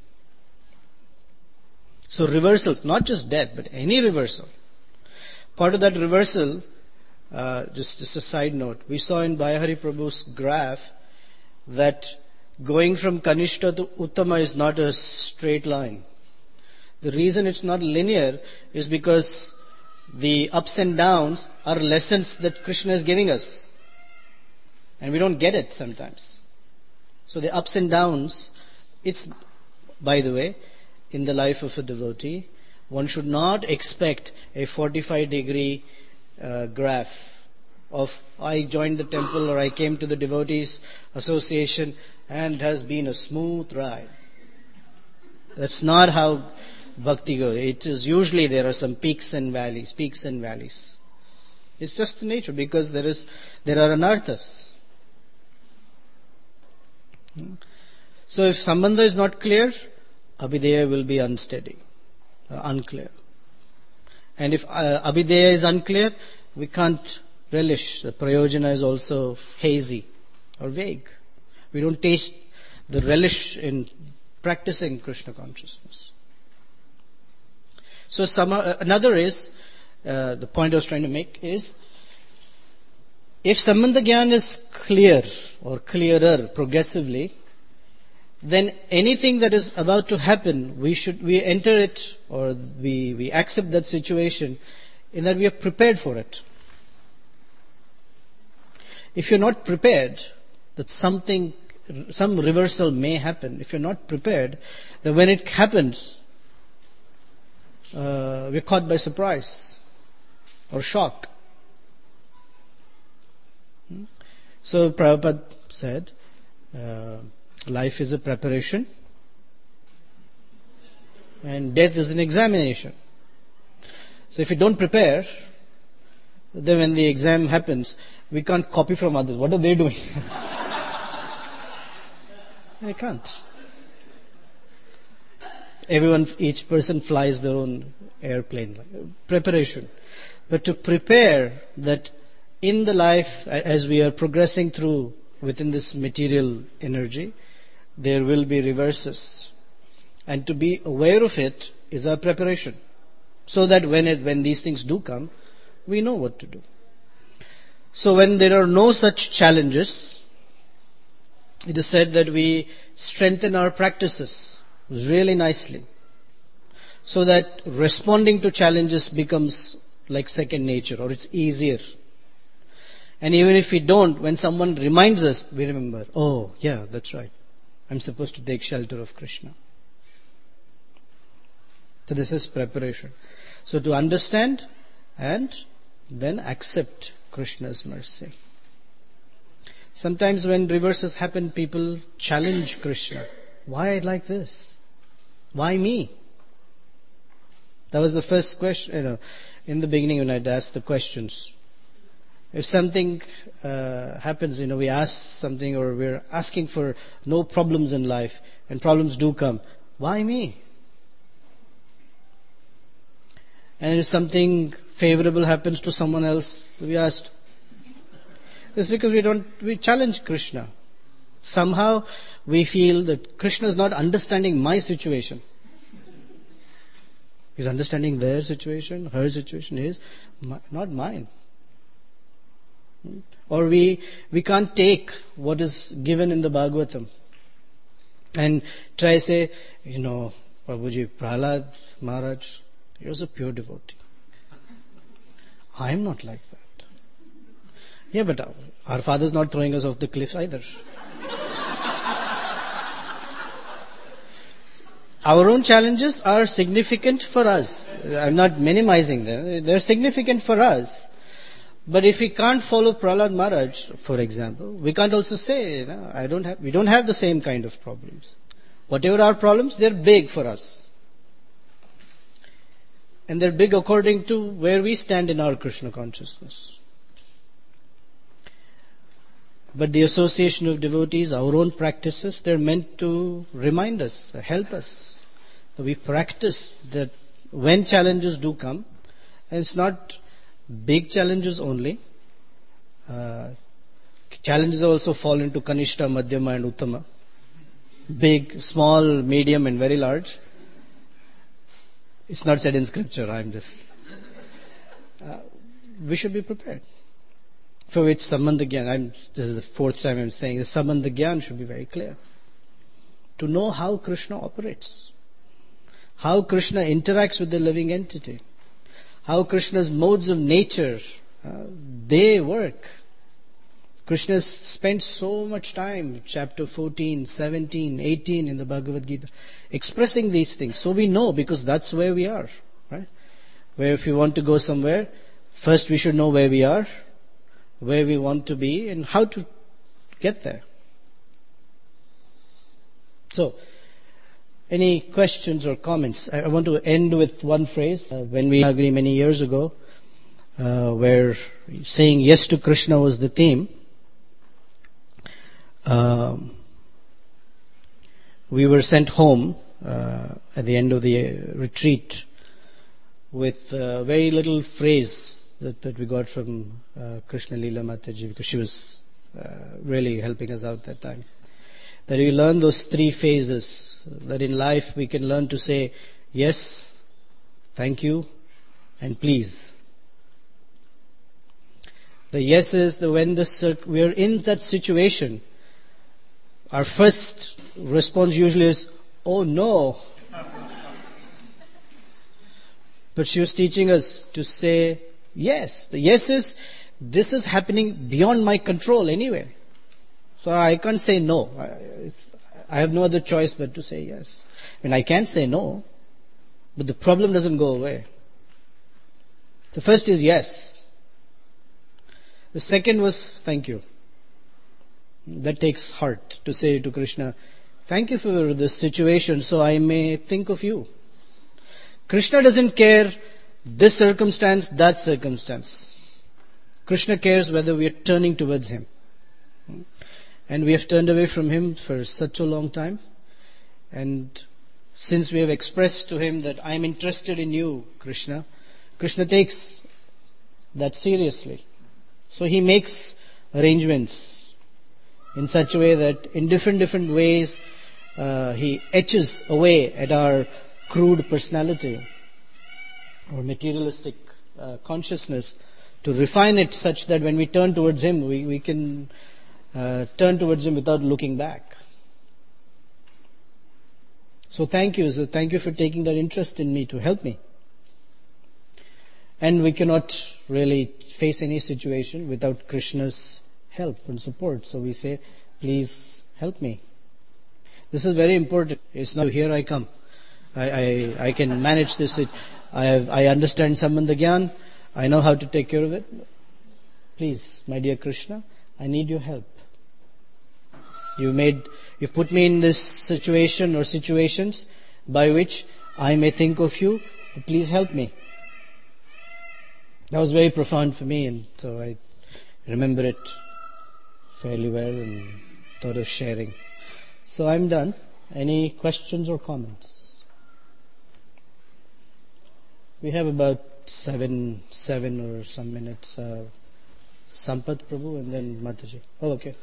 So reversals, not just death, but any reversal. Part of that reversal, uh, just, just a side note, we saw in Bhayahari Prabhu's graph that going from Kanishta to Uttama is not a straight line. The reason it's not linear is because the ups and downs are lessons that Krishna is giving us. And we don't get it sometimes. So the ups and downs, it's, by the way, in the life of a devotee, one should not expect a forty-five degree uh, graph of I joined the temple or I came to the devotees association and it has been a smooth ride. That's not how bhakti goes. It is usually there are some peaks and valleys, peaks and valleys. It's just the nature because there is, there are anarthas. So if Sambandha is not clear, abhideya will be unsteady, uh, unclear. And if uh, abhideya is unclear, we can't relish. The prayojana is also hazy or vague. We don't taste the relish in practicing Krishna consciousness. So some, uh, another is, uh, the point I was trying to make is, if Sambandha Gyan is clear or clearer progressively, then anything that is about to happen, we should, we enter it or we, we accept that situation in that we are prepared for it. If you're not prepared that something, some reversal may happen, if you're not prepared, then when it happens, uh, we're caught by surprise or shock. So Prabhupada said, uh, life is a preparation and death is an examination. So if you don't prepare, then when the exam happens, we can't copy from others. What are they doing? I can't. Everyone, each person flies their own airplane. Preparation. But to prepare that in the life, as we are progressing through within this material energy, there will be reverses. And to be aware of it is our preparation. So that when it, when these things do come, we know what to do. So when there are no such challenges, it is said that we strengthen our practices really nicely, so that responding to challenges becomes like second nature, or it's easier. And even if we don't, when someone reminds us, we remember, oh yeah, that's right, I'm supposed to take shelter of Krishna. So this is preparation. So to understand and then accept Krishna's mercy. Sometimes when reverses happen, people challenge Krishna. Why like this? Why me? That was the first question, you know, in the beginning when I'd asked the questions. If something uh, happens, you know, we ask something or we're asking for no problems in life, and problems do come. Why me? And if something favorable happens to someone else, we asked. It's because we don't, we challenge Krishna. Somehow we feel that Krishna is not understanding my situation. He's understanding their situation, her situation is not mine. Or we, we can't take what is given in the Bhagavatam and try to say, you know, Prabhuji, Prahlad Maharaj, he was a pure devotee. I am not like that. Yeah, but our, our father is not throwing us off the cliff either. Our own challenges are significant for us. I'm not minimizing them. They're significant for us. But if we can't follow Prahlad Maharaj, for example, we can't also say, you know, I don't have, we don't have the same kind of problems. Whatever our problems, they're big for us. And they're big according to where we stand in our Krishna consciousness. But the association of devotees, our own practices, they're meant to remind us, help us. That we practice that when challenges do come, and it's not big challenges only. Uh, challenges also fall into Kanishta, Madhyama and Uttama. Big, small, medium and very large. It's not said in scripture, I'm just... Uh, we should be prepared. For which Sambandha Gyan, I'm, this is the fourth time I'm saying, the Sambandha Gyan should be very clear. To know how Krishna operates. How Krishna interacts with the living entity. How Krishna's modes of nature, uh, they work. Krishna spent so much time, chapter fourteen, seventeen, eighteen in the Bhagavad Gita, expressing these things. So we know, because that's where we are. Right? Where if we want to go somewhere, first we should know where we are, where we want to be, and how to get there. So, any questions or comments? I want to end with one phrase. Uh, when we agreed many years ago, uh, where saying yes to Krishna was the theme, um, we were sent home uh, at the end of the uh, retreat with a very little phrase that, that we got from uh, Krishna Leela Mataji, because she was uh, really helping us out that time. That we learn those three phases, that in life we can learn to say yes, thank you, and please. The yes is the when the we are in that situation, our first response usually is, oh no. But she was teaching us to say yes. The yes is, this is happening beyond my control anyway. So I can't say no. I, it's, I have no other choice but to say yes. I mean, I can say no, but the problem doesn't go away. The first is yes. The second was thank you. That takes heart to say to Krishna, thank you for this situation so I may think of you. Krishna doesn't care this circumstance, that circumstance. Krishna cares whether we are turning towards Him. And we have turned away from Him for such a long time. And since we have expressed to Him that I am interested in you, Krishna, Krishna takes that seriously. So He makes arrangements in such a way that in different, different ways uh, He etches away at our crude personality or materialistic uh, consciousness to refine it such that when we turn towards Him, we, we can uh, turn towards Him without looking back. So thank you. So thank you for taking that interest in me to help me. And we cannot really face any situation without Krishna's help and support. So we say, please help me. This is very important. It's not, here I come. I, I, I can manage this. It, I, have, I understand Sambandha Gyan. I know how to take care of it. Please, my dear Krishna, I need your help. You made, you've put me in this situation or situations by which I may think of you. Please help me. That was very profound for me, and so I remember it fairly well and thought of sharing. So I'm done. Any questions or comments? We have about seven, seven or some minutes. Uh, Sampath Prabhu and then Mataji. Oh, okay.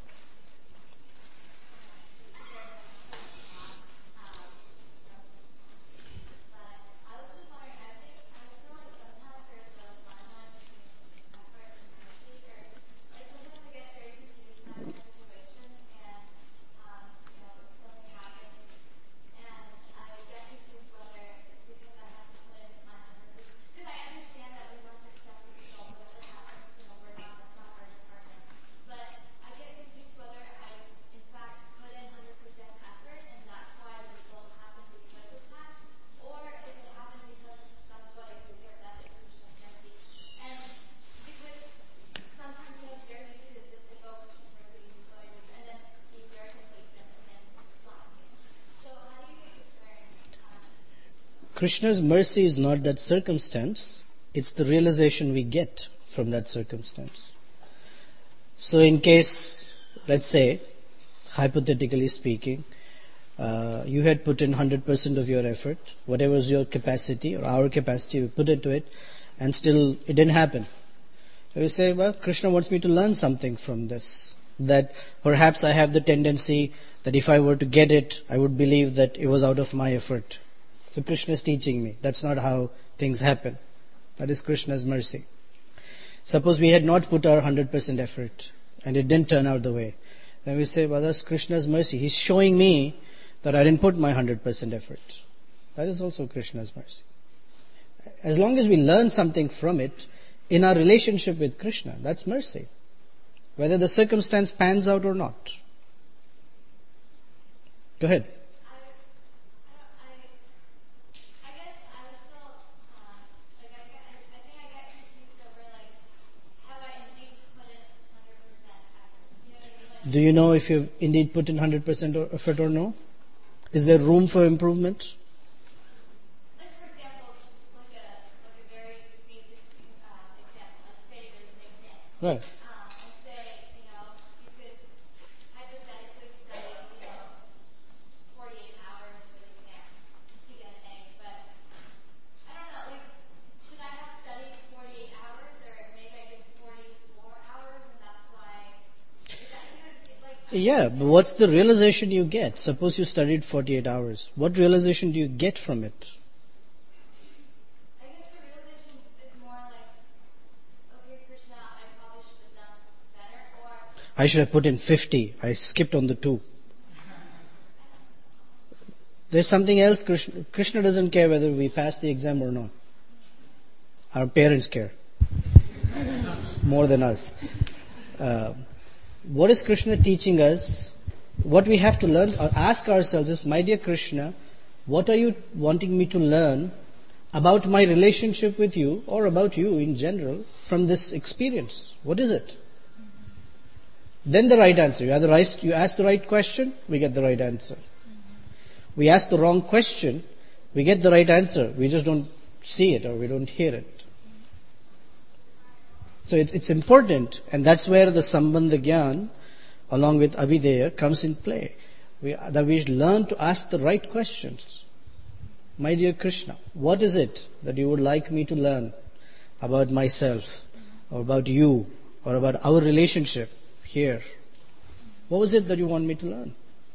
Krishna's mercy is not that circumstance, it's the realization we get from that circumstance. So in case, let's say, hypothetically speaking, uh, you had put in one hundred percent of your effort, whatever was your capacity or our capacity, we put into it, and still it didn't happen. So we say, well, Krishna wants me to learn something from this. That perhaps I have the tendency that if I were to get it, I would believe that it was out of my effort. So Krishna is teaching me. That's not how things happen. That is Krishna's mercy. Suppose we had not put our one hundred percent effort and it didn't turn out the way. Then we say, well, that's Krishna's mercy. He's showing me that I didn't put my one hundred percent effort. That is also Krishna's mercy. As long as we learn something from it in our relationship with Krishna, that's mercy. Whether the circumstance pans out or not. Go ahead. Do you know if you've indeed put in one hundred percent effort or no? Is there room for improvement? Like for example, just like a, like a very basic uh, example. Let's say there's an exam. Right. Um, let's say, you know, you could hypothetically study, you know, forty-eight hours for the exam to get an A, but I don't know, like, should I have studied forty-eight hours, or maybe I did forty-four hours, and that's why, is that, you know, like... Yeah, but what's the realization you get? Suppose you studied forty-eight hours. What realization do you get from it? I guess the realization is more like, okay, Krishna, I probably should have done better, or... I should have put in fifty. I skipped on the two. There's something else. Krishna, Krishna doesn't care whether we pass the exam or not. Our parents care. More than us. Uh, what is Krishna teaching us? What we have to learn or ask ourselves is, my dear Krishna, what are you wanting me to learn about my relationship with you or about you in general from this experience? What is it? Then the right answer. You, have the right, you ask the right question, we get the right answer. We ask the wrong question, we get the right answer. We just don't see it or we don't hear it. So it's, it's important, and that's where the Sambandha Gyan, along with Abhideya, comes in play. We, that we learn to ask the right questions. My dear Krishna, what is it that you would like me to learn about myself, or about you, or about our relationship here? What was it that you want me to learn?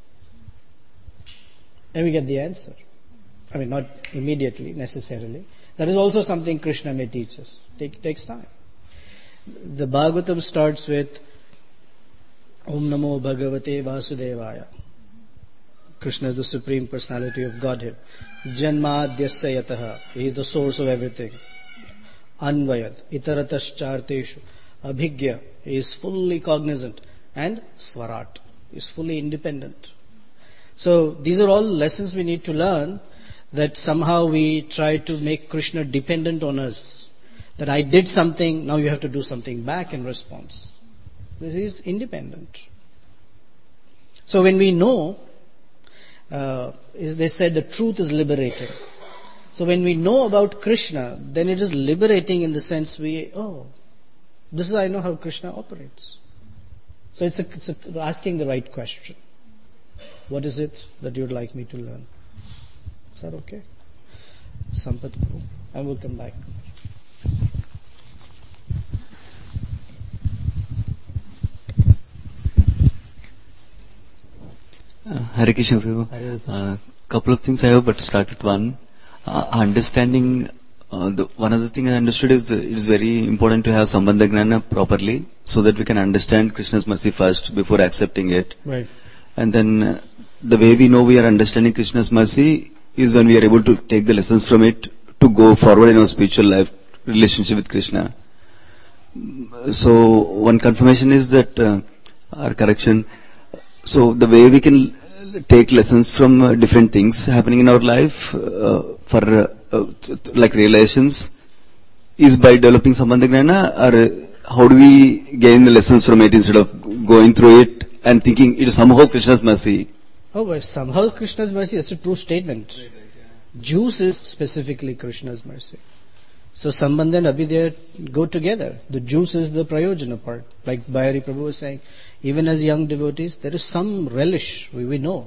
And we get the answer. I mean, not immediately, necessarily. That is also something Krishna may teach us. It takes time. The Bhagavatam starts with Om Namo Bhagavate Vasudevaya. Krishna is the Supreme Personality of Godhead. Janmadhyasya yataha. He is the source of everything. Anvayat. Itaratascharteshu. Abhigya. He is fully cognizant. And Swarat. He is fully independent. So these are all lessons we need to learn, that somehow we try to make Krishna dependent on us. That I did something, now you have to do something back in response. This is independent. So when we know, uh, is they said the truth is liberating. So when we know about Krishna, then it is liberating in the sense we, oh, this is I know how Krishna operates. So it's a, it's a, asking the right question. What is it that you would like me to learn? Is that okay? Sampath Prabhu. I will come back. Uh, Hare Krishna Prabhu. Uh, couple of things I have, but start with one. Uh, understanding, uh, the, one other thing I understood is uh, it is very important to have Sambandha Gnana properly, so that we can understand Krishna's mercy first before accepting it. Right. And then uh, the way we know we are understanding Krishna's mercy is when we are able to take the lessons from it to go forward in our spiritual life, relationship with Krishna. So one confirmation is that, uh, or correction, so the way we can take lessons from uh, different things happening in our life uh, for uh, uh, like realizations is by developing Sambandha Gnana, or uh, how do we gain the lessons from it instead of going through it and thinking it is somehow Krishna's mercy? Oh, but somehow Krishna's mercy, that's a true statement. Right, right, yeah. Juice is specifically Krishna's mercy. So Sambandha and Abhideya go together. The juice is the prayojana part. Like Bayari Prabhu was saying, even as young devotees, there is some relish, we, we know.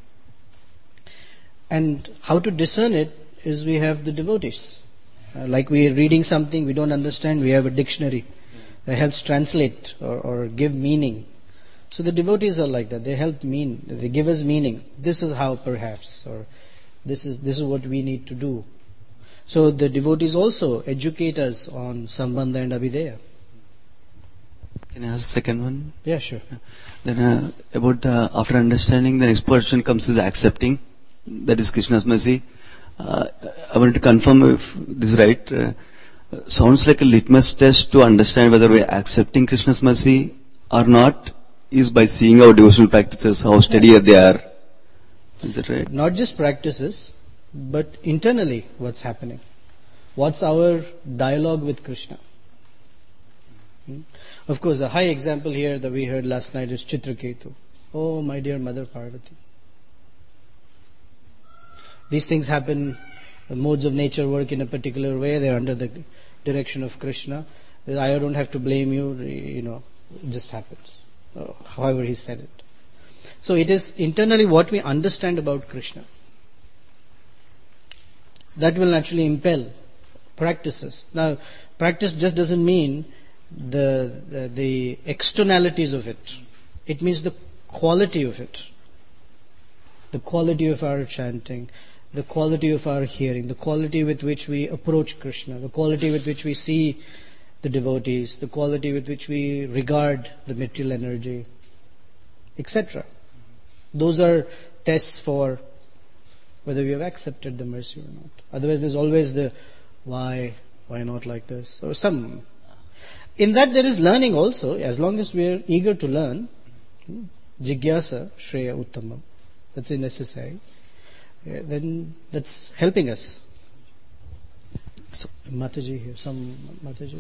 And how to discern it is we have the devotees. Uh, like we are reading something we don't understand, we have a dictionary that helps translate or, or give meaning. So the devotees are like that. They help mean, they give us meaning. This is how perhaps, or this is this is what we need to do. So the devotees also educate us on Sambandha and Abhideya. Can I ask the second one? Yeah, sure. Then uh, about the, after understanding, the next portion comes is accepting. That is Krishna's mercy. Uh, I want to confirm if this is right. Uh, sounds like a litmus test to understand whether we are accepting Krishna's mercy or not is by seeing our devotional practices, how steady yeah. they are. Is that right? Not just practices, but internally what's happening. What's our dialogue with Krishna? Hmm? Of course, a high example here that we heard last night is Chitraketu. Oh, my dear Mother Parvati. These things happen, the modes of nature work in a particular way, they're under the direction of Krishna. I don't have to blame you, you know, it just happens. Uh, however he said it. So it is internally what we understand about Krishna. That will naturally impel practices. Now, practice just doesn't mean the, the, the externalities of it. It means the quality of it. The quality of our chanting, the quality of our hearing, the quality with which we approach Krishna, the quality with which we see the devotees, the quality with which we regard the material energy, et cetera. Those are tests for whether we have accepted the mercy or not. Otherwise there's always the why, why not like this, or some. In that there is learning also, as long as we are eager to learn. Jigyasa, Shreya, Uttamam. That's necessary. Yeah, then that's helping us. So, Mataji here, some Mataji.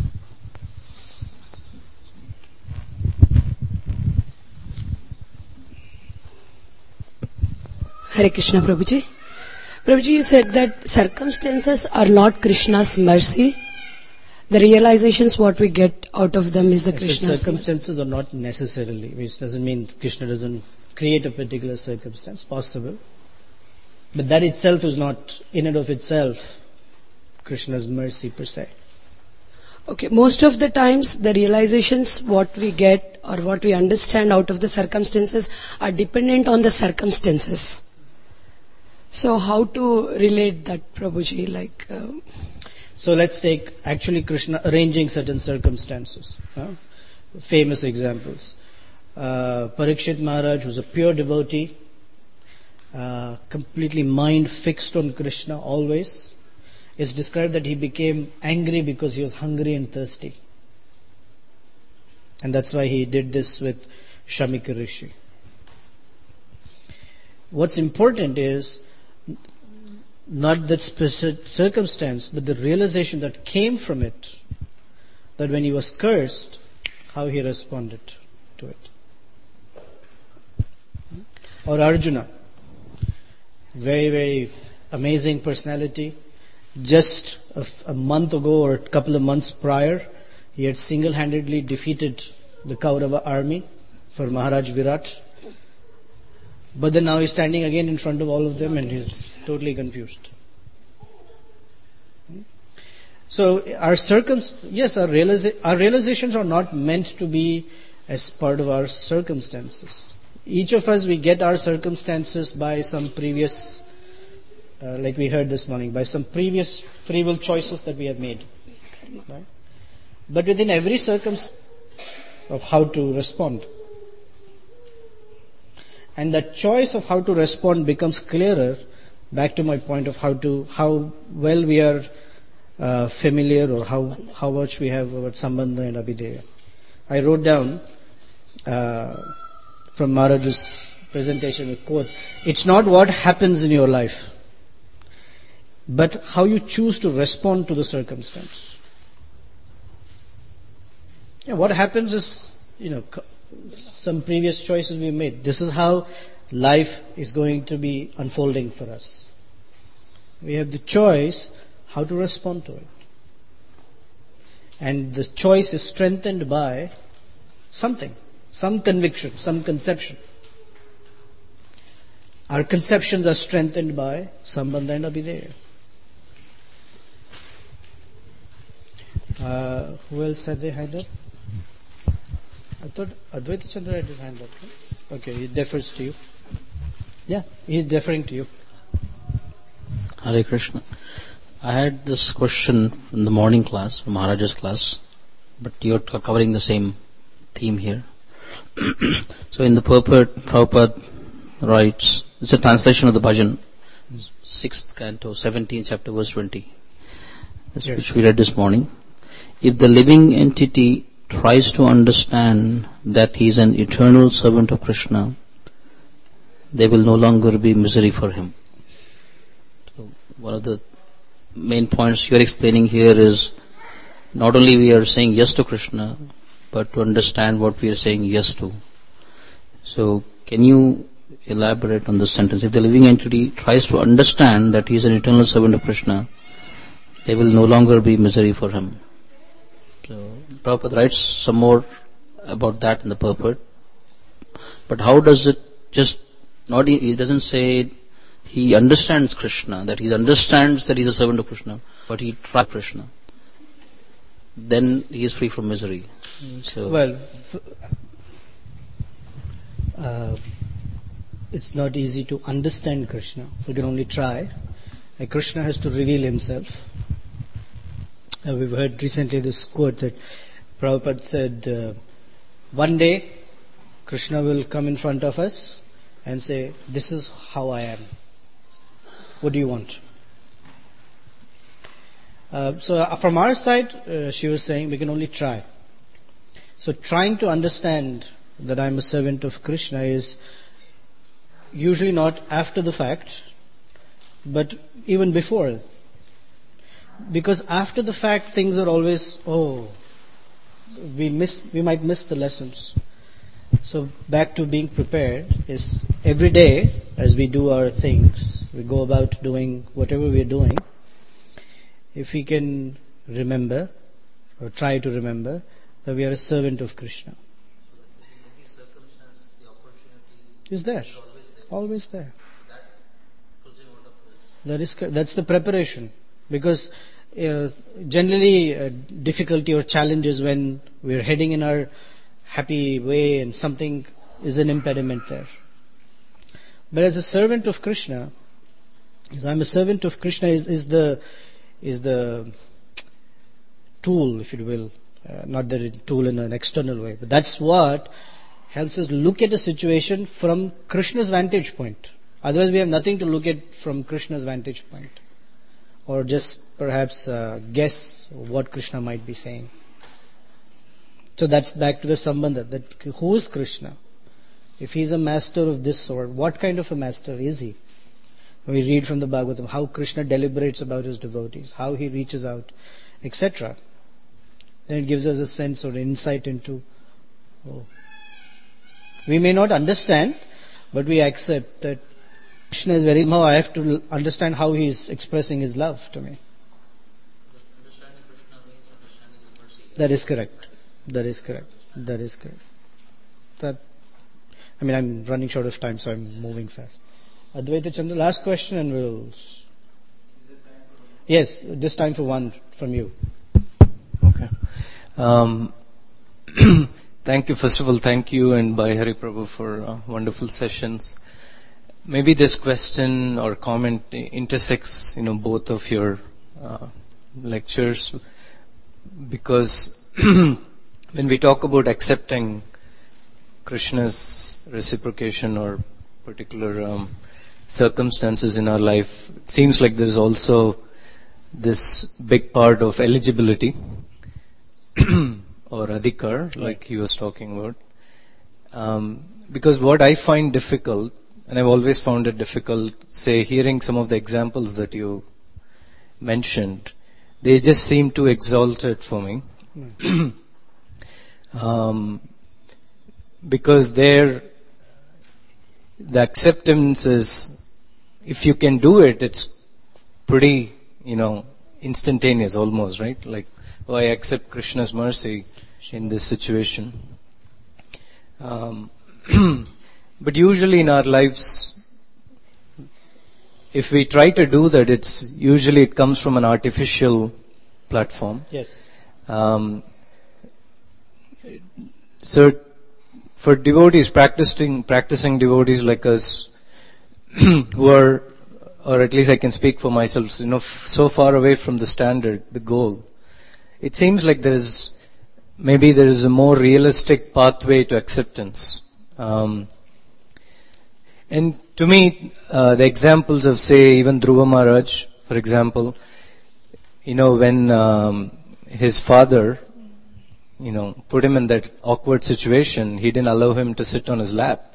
Hare Krishna Prabhuji. Prabhuji, you said that circumstances are not Krishna's mercy. the realizations what we get out of them is the I said Krishna's circumstances are not necessarily, which doesn't mean Krishna doesn't create a particular circumstance, possible. But that itself is not, in and of itself, Krishna's mercy per se. Okay, most of the times the realizations what we get or what we understand out of the circumstances are dependent on the circumstances. So how to relate that, Prabhuji? Like, uh, So let's take actually Krishna arranging certain circumstances. Huh? Famous examples. Uh, Parikshit Maharaj was a pure devotee, uh, completely mind fixed on Krishna always. It's described that he became angry because he was hungry and thirsty. And that's why he did this with Shamika Rishi. What's important is not that specific circumstance, but the realization that came from it, that when he was cursed, how he responded to it. Or Arjuna, very, very amazing personality. Just a, f- a month ago or a couple of months prior, he had single-handedly defeated the Kaurava army for Maharaj Virat. But then now he's standing again in front of all of them and he's totally confused. So our circum, yes, our, realisa- our realizations are not meant to be as part of our circumstances. Each of us, we get our circumstances by some previous, uh, like we heard this morning, by some previous free will choices that we have made. Right? But within every circumstance of how to respond. And that choice of how to respond becomes clearer, back to my point of how to, how well we are uh, familiar or how, how much we have about Sambandha and Abhideya. I wrote down uh, from Maharaj's presentation a quote, it's not what happens in your life, but how you choose to respond to the circumstance. Yeah, what happens is, you know, some previous choices we made. This is how life is going to be unfolding for us. We have the choice how to respond to it. And the choice is strengthened by something, some conviction, some conception. Our conceptions are strengthened by Sambandha and Abhideya. Uh, who else had their hand up? I thought Advaita Chandra had his hand up. Right? Okay, he defers to you. Yeah, he is deferring to you. Hare Krishna. I had this question in the morning class, from Maharaja's class, but you're covering the same theme here. So in the purport, Prabhupada writes, it's a translation of the bhajan, sixth canto, seventeenth chapter, verse twenty, yes, which we read this morning. If the living entity tries to understand that he is an eternal servant of Krishna, there will no longer be misery for him. So one of the main points you are explaining here is not only we are saying yes to Krishna, but to understand what we are saying yes to. So can you elaborate on this sentence? If the living entity tries to understand that he is an eternal servant of Krishna, there will no longer be misery for him. So Prabhupada writes some more about that in the purport. But how does it just, not, he doesn't say he understands Krishna, that he understands that he is a servant of Krishna, but he tries Krishna. Then he is free from misery. So well, uh, it's not easy to understand Krishna. We can only try. And Krishna has to reveal himself. Uh, we've heard recently this quote that Prabhupada said, uh, one day Krishna will come in front of us and say, this is how I am. What do you want? Uh, so uh, from our side, uh, she was saying we can only try. So trying to understand that I'm a servant of Krishna is usually not after the fact, but even before. Because after the fact things are always, oh, we miss, we might miss the lessons. So back to being prepared is every day as we do our things, we go about doing whatever we are doing, if we can remember or try to remember that we are a servant of Krishna. Is there. Always there. That is, that's the preparation. Because uh, generally uh, difficulty or challenges when we're heading in our happy way and something is an impediment there. But as a servant of Krishna, as I'm a servant of Krishna is, is the is the tool, if you will, uh, not the tool in an external way, but that's what helps us look at a situation from Krishna's vantage point. Otherwise we have nothing to look at from Krishna's vantage point. Or just perhaps uh, guess what Krishna might be saying. So that's back to the Sambandha, that who is Krishna? If he is a master of this sort, what kind of a master is he? We read from the Bhagavatam how Krishna deliberates about his devotees, how he reaches out, et cetera. Then it gives us a sense or insight into, oh. We may not understand, but we accept that Krishna is very, now I have to understand how he is expressing his love to me. That is correct. That is correct. That is correct. That, I mean, I'm running short of time, so I'm moving fast. Advaita Chandra, last question and we'll... Yes, this time for one from you. Okay. Um, thank you, first of all, thank you and Bhai Hari Prabhu for uh, wonderful sessions. Maybe this question or comment intersects, you know, both of your uh, lectures, because when we talk about accepting Krishna's reciprocation or particular um, circumstances in our life, it seems like there's also this big part of eligibility or adhikar, like he was talking about. Um, because what I find difficult, and I've always found it difficult, say, hearing some of the examples that you mentioned, they just seem too exalted for me. um, because they're the acceptance is, if you can do it, it's pretty, you know, instantaneous almost, right? Like, oh, I accept Krishna's mercy in this situation. Um, but usually in our lives, if we try to do that, it's usually it comes from an artificial platform. Yes. Um, so for devotees, practicing practicing devotees like us, who are, or at least I can speak for myself, you know, f- so far away from the standard, the goal, it seems like there is, maybe there is a more realistic pathway to acceptance. Um, and to me, uh, the examples of, say, even Dhruva Maharaj, for example, you know, when um, his father, you know, put him in that awkward situation, he didn't allow him to sit on his lap.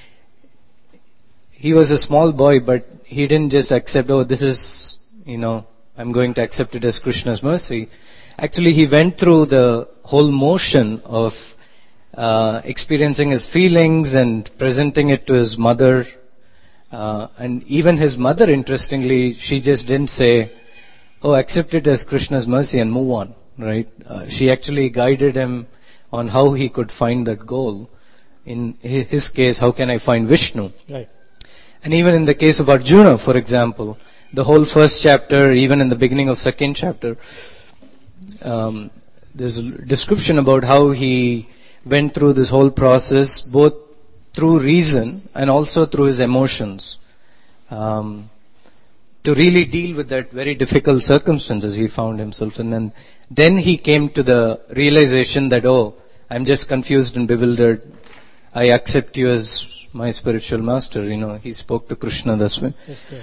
He was a small boy, but he didn't just accept, oh, this is, you know, I'm going to accept it as Krishna's mercy. Actually, he went through the whole motion of uh, experiencing his feelings and presenting it to his mother. Uh, and even his mother, interestingly, she just didn't say, oh, accept it as Krishna's mercy and move on, right? Uh, she actually guided him on how he could find that goal. In his case, how can I find Vishnu? Right. And even in the case of Arjuna, for example, the whole first chapter, even in the beginning of second chapter, um, there's a description about how he went through this whole process, both through reason and also through his emotions, um, to really deal with that very difficult circumstances he found himself in. And then he came to the realization that, oh, I'm just confused and bewildered. I accept you as my spiritual master. You know, he spoke to Krishna this way.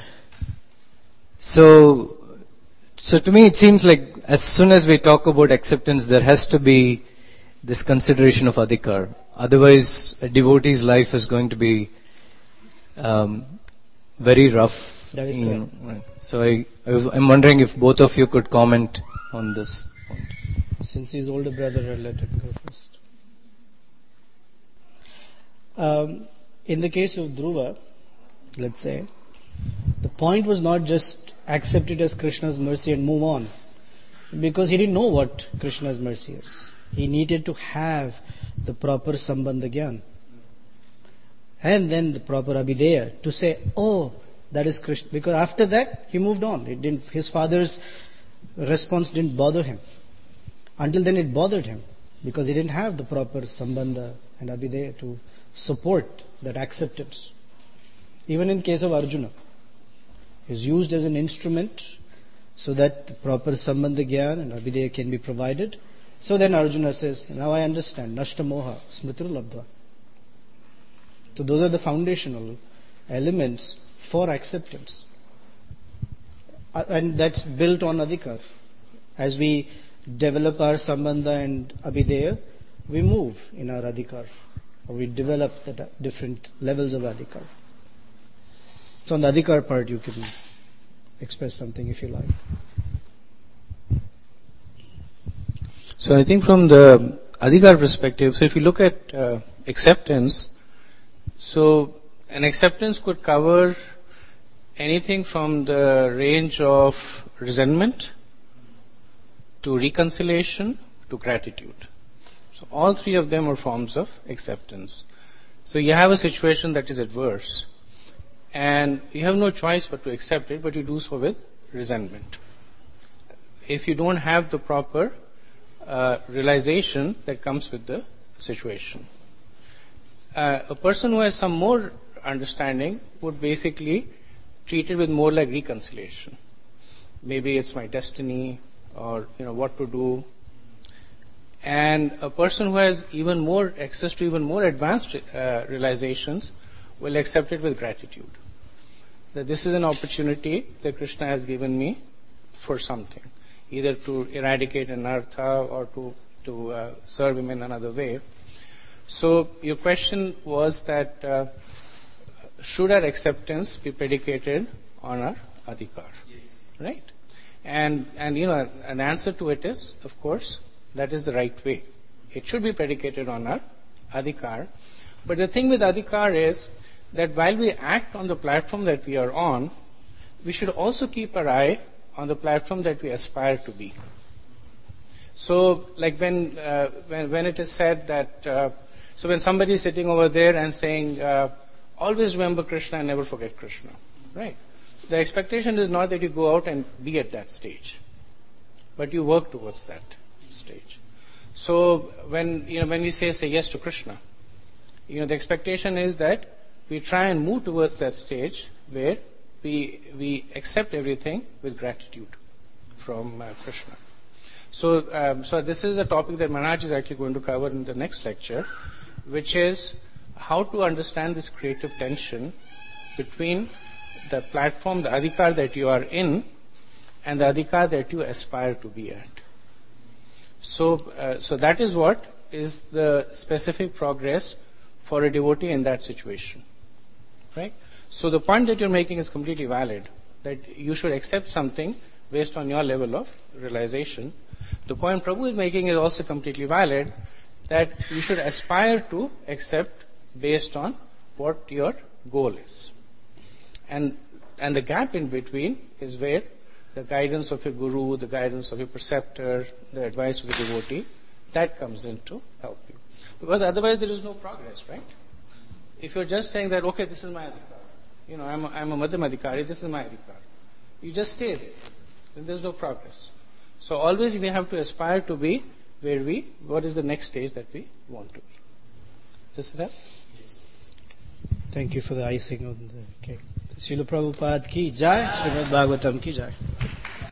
So, so to me it seems like as soon as we talk about acceptance, there has to be this consideration of adhikar. Otherwise, a devotee's life is going to be um, very rough. That is you correct. know. Right. So I, I was, I'm wondering if both of you could comment on this point. Since his older brother, I'll let him go first. Um, in the case of Dhruva, let's say, the point was not just accept it as Krishna's mercy and move on. Because he didn't know what Krishna's mercy is. He needed to have the proper Sambandha Gyan. And then the proper Abhideya to say, oh, that is Krishna. Because after that, he moved on. It didn't, his father's response didn't bother him. Until then it bothered him. Because he didn't have the proper Sambandha and Abhideya to support that acceptance. Even in case of Arjuna, he is used as an instrument so that the proper Sambandha Gyan and Abhideya can be provided. So then Arjuna says, now I understand, Nashta Moha, Smritir Labdva. So those are the foundational elements for acceptance. Uh, and that's built on Adhikar. As we develop our Sambandha and Abhideya, we move in our Adhikar. Or we develop the different levels of Adhikar. So on the Adhikar part, you can express something if you like. So I think from the Adhikar perspective, so if you look at uh, acceptance, so an acceptance could cover anything from the range of resentment to reconciliation to gratitude. So all three of them are forms of acceptance. So you have a situation that is adverse and you have no choice but to accept it, but you do so with resentment. If you don't have the proper uh, realization that comes with the situation. Uh, a person who has some more understanding would basically treat it with more like reconciliation. Maybe it's my destiny, or you know what to do. And a person who has even more access to even more advanced uh, realizations will accept it with gratitude. That this is an opportunity that Krishna has given me for something, either to eradicate anartha or to to uh, serve him in another way. So your question was that uh, should our acceptance be predicated on our adhikar? Yes. Right? And and you know an answer to it is, of course, that is the right way. It should be predicated on our adhikar. But the thing with adhikar is that while we act on the platform that we are on, we should also keep our eye on the platform that we aspire to be. So, like when uh, when, when it is said that, uh, so when somebody is sitting over there and saying, uh, always remember Krishna and never forget Krishna, right? The expectation is not that you go out and be at that stage, but you work towards that stage. So when you know when we say say yes to Krishna, you know the expectation is that we try and move towards that stage where we we accept everything with gratitude from uh, Krishna. So um, so this is a topic that Maharaj is actually going to cover in the next lecture, which is how to understand this creative tension between the platform, the adhikar that you are in, and the adhikar that you aspire to be at. So, uh, so that is what is the specific progress for a devotee in that situation, right? So the point that you're making is completely valid, that you should accept something based on your level of realization. The point Prabhu is making is also completely valid, that you should aspire to accept based on what your goal is. And and the gap in between is where the guidance of your guru, the guidance of your preceptor, the advice of the devotee, that comes in to help you. Because otherwise there is no progress, right? If you're just saying that, okay, this is my adhikar, you know, I'm a, I'm a madhyam adhikari, this is my adhikar, you just stay there, then there's no progress. So always we have to aspire to be where we, what is the next stage that we want to be. Is that it? Yes. Thank you for the icing on the cake. Srila Prabhupada ki jai, Srimad Bhagavatam ki jai.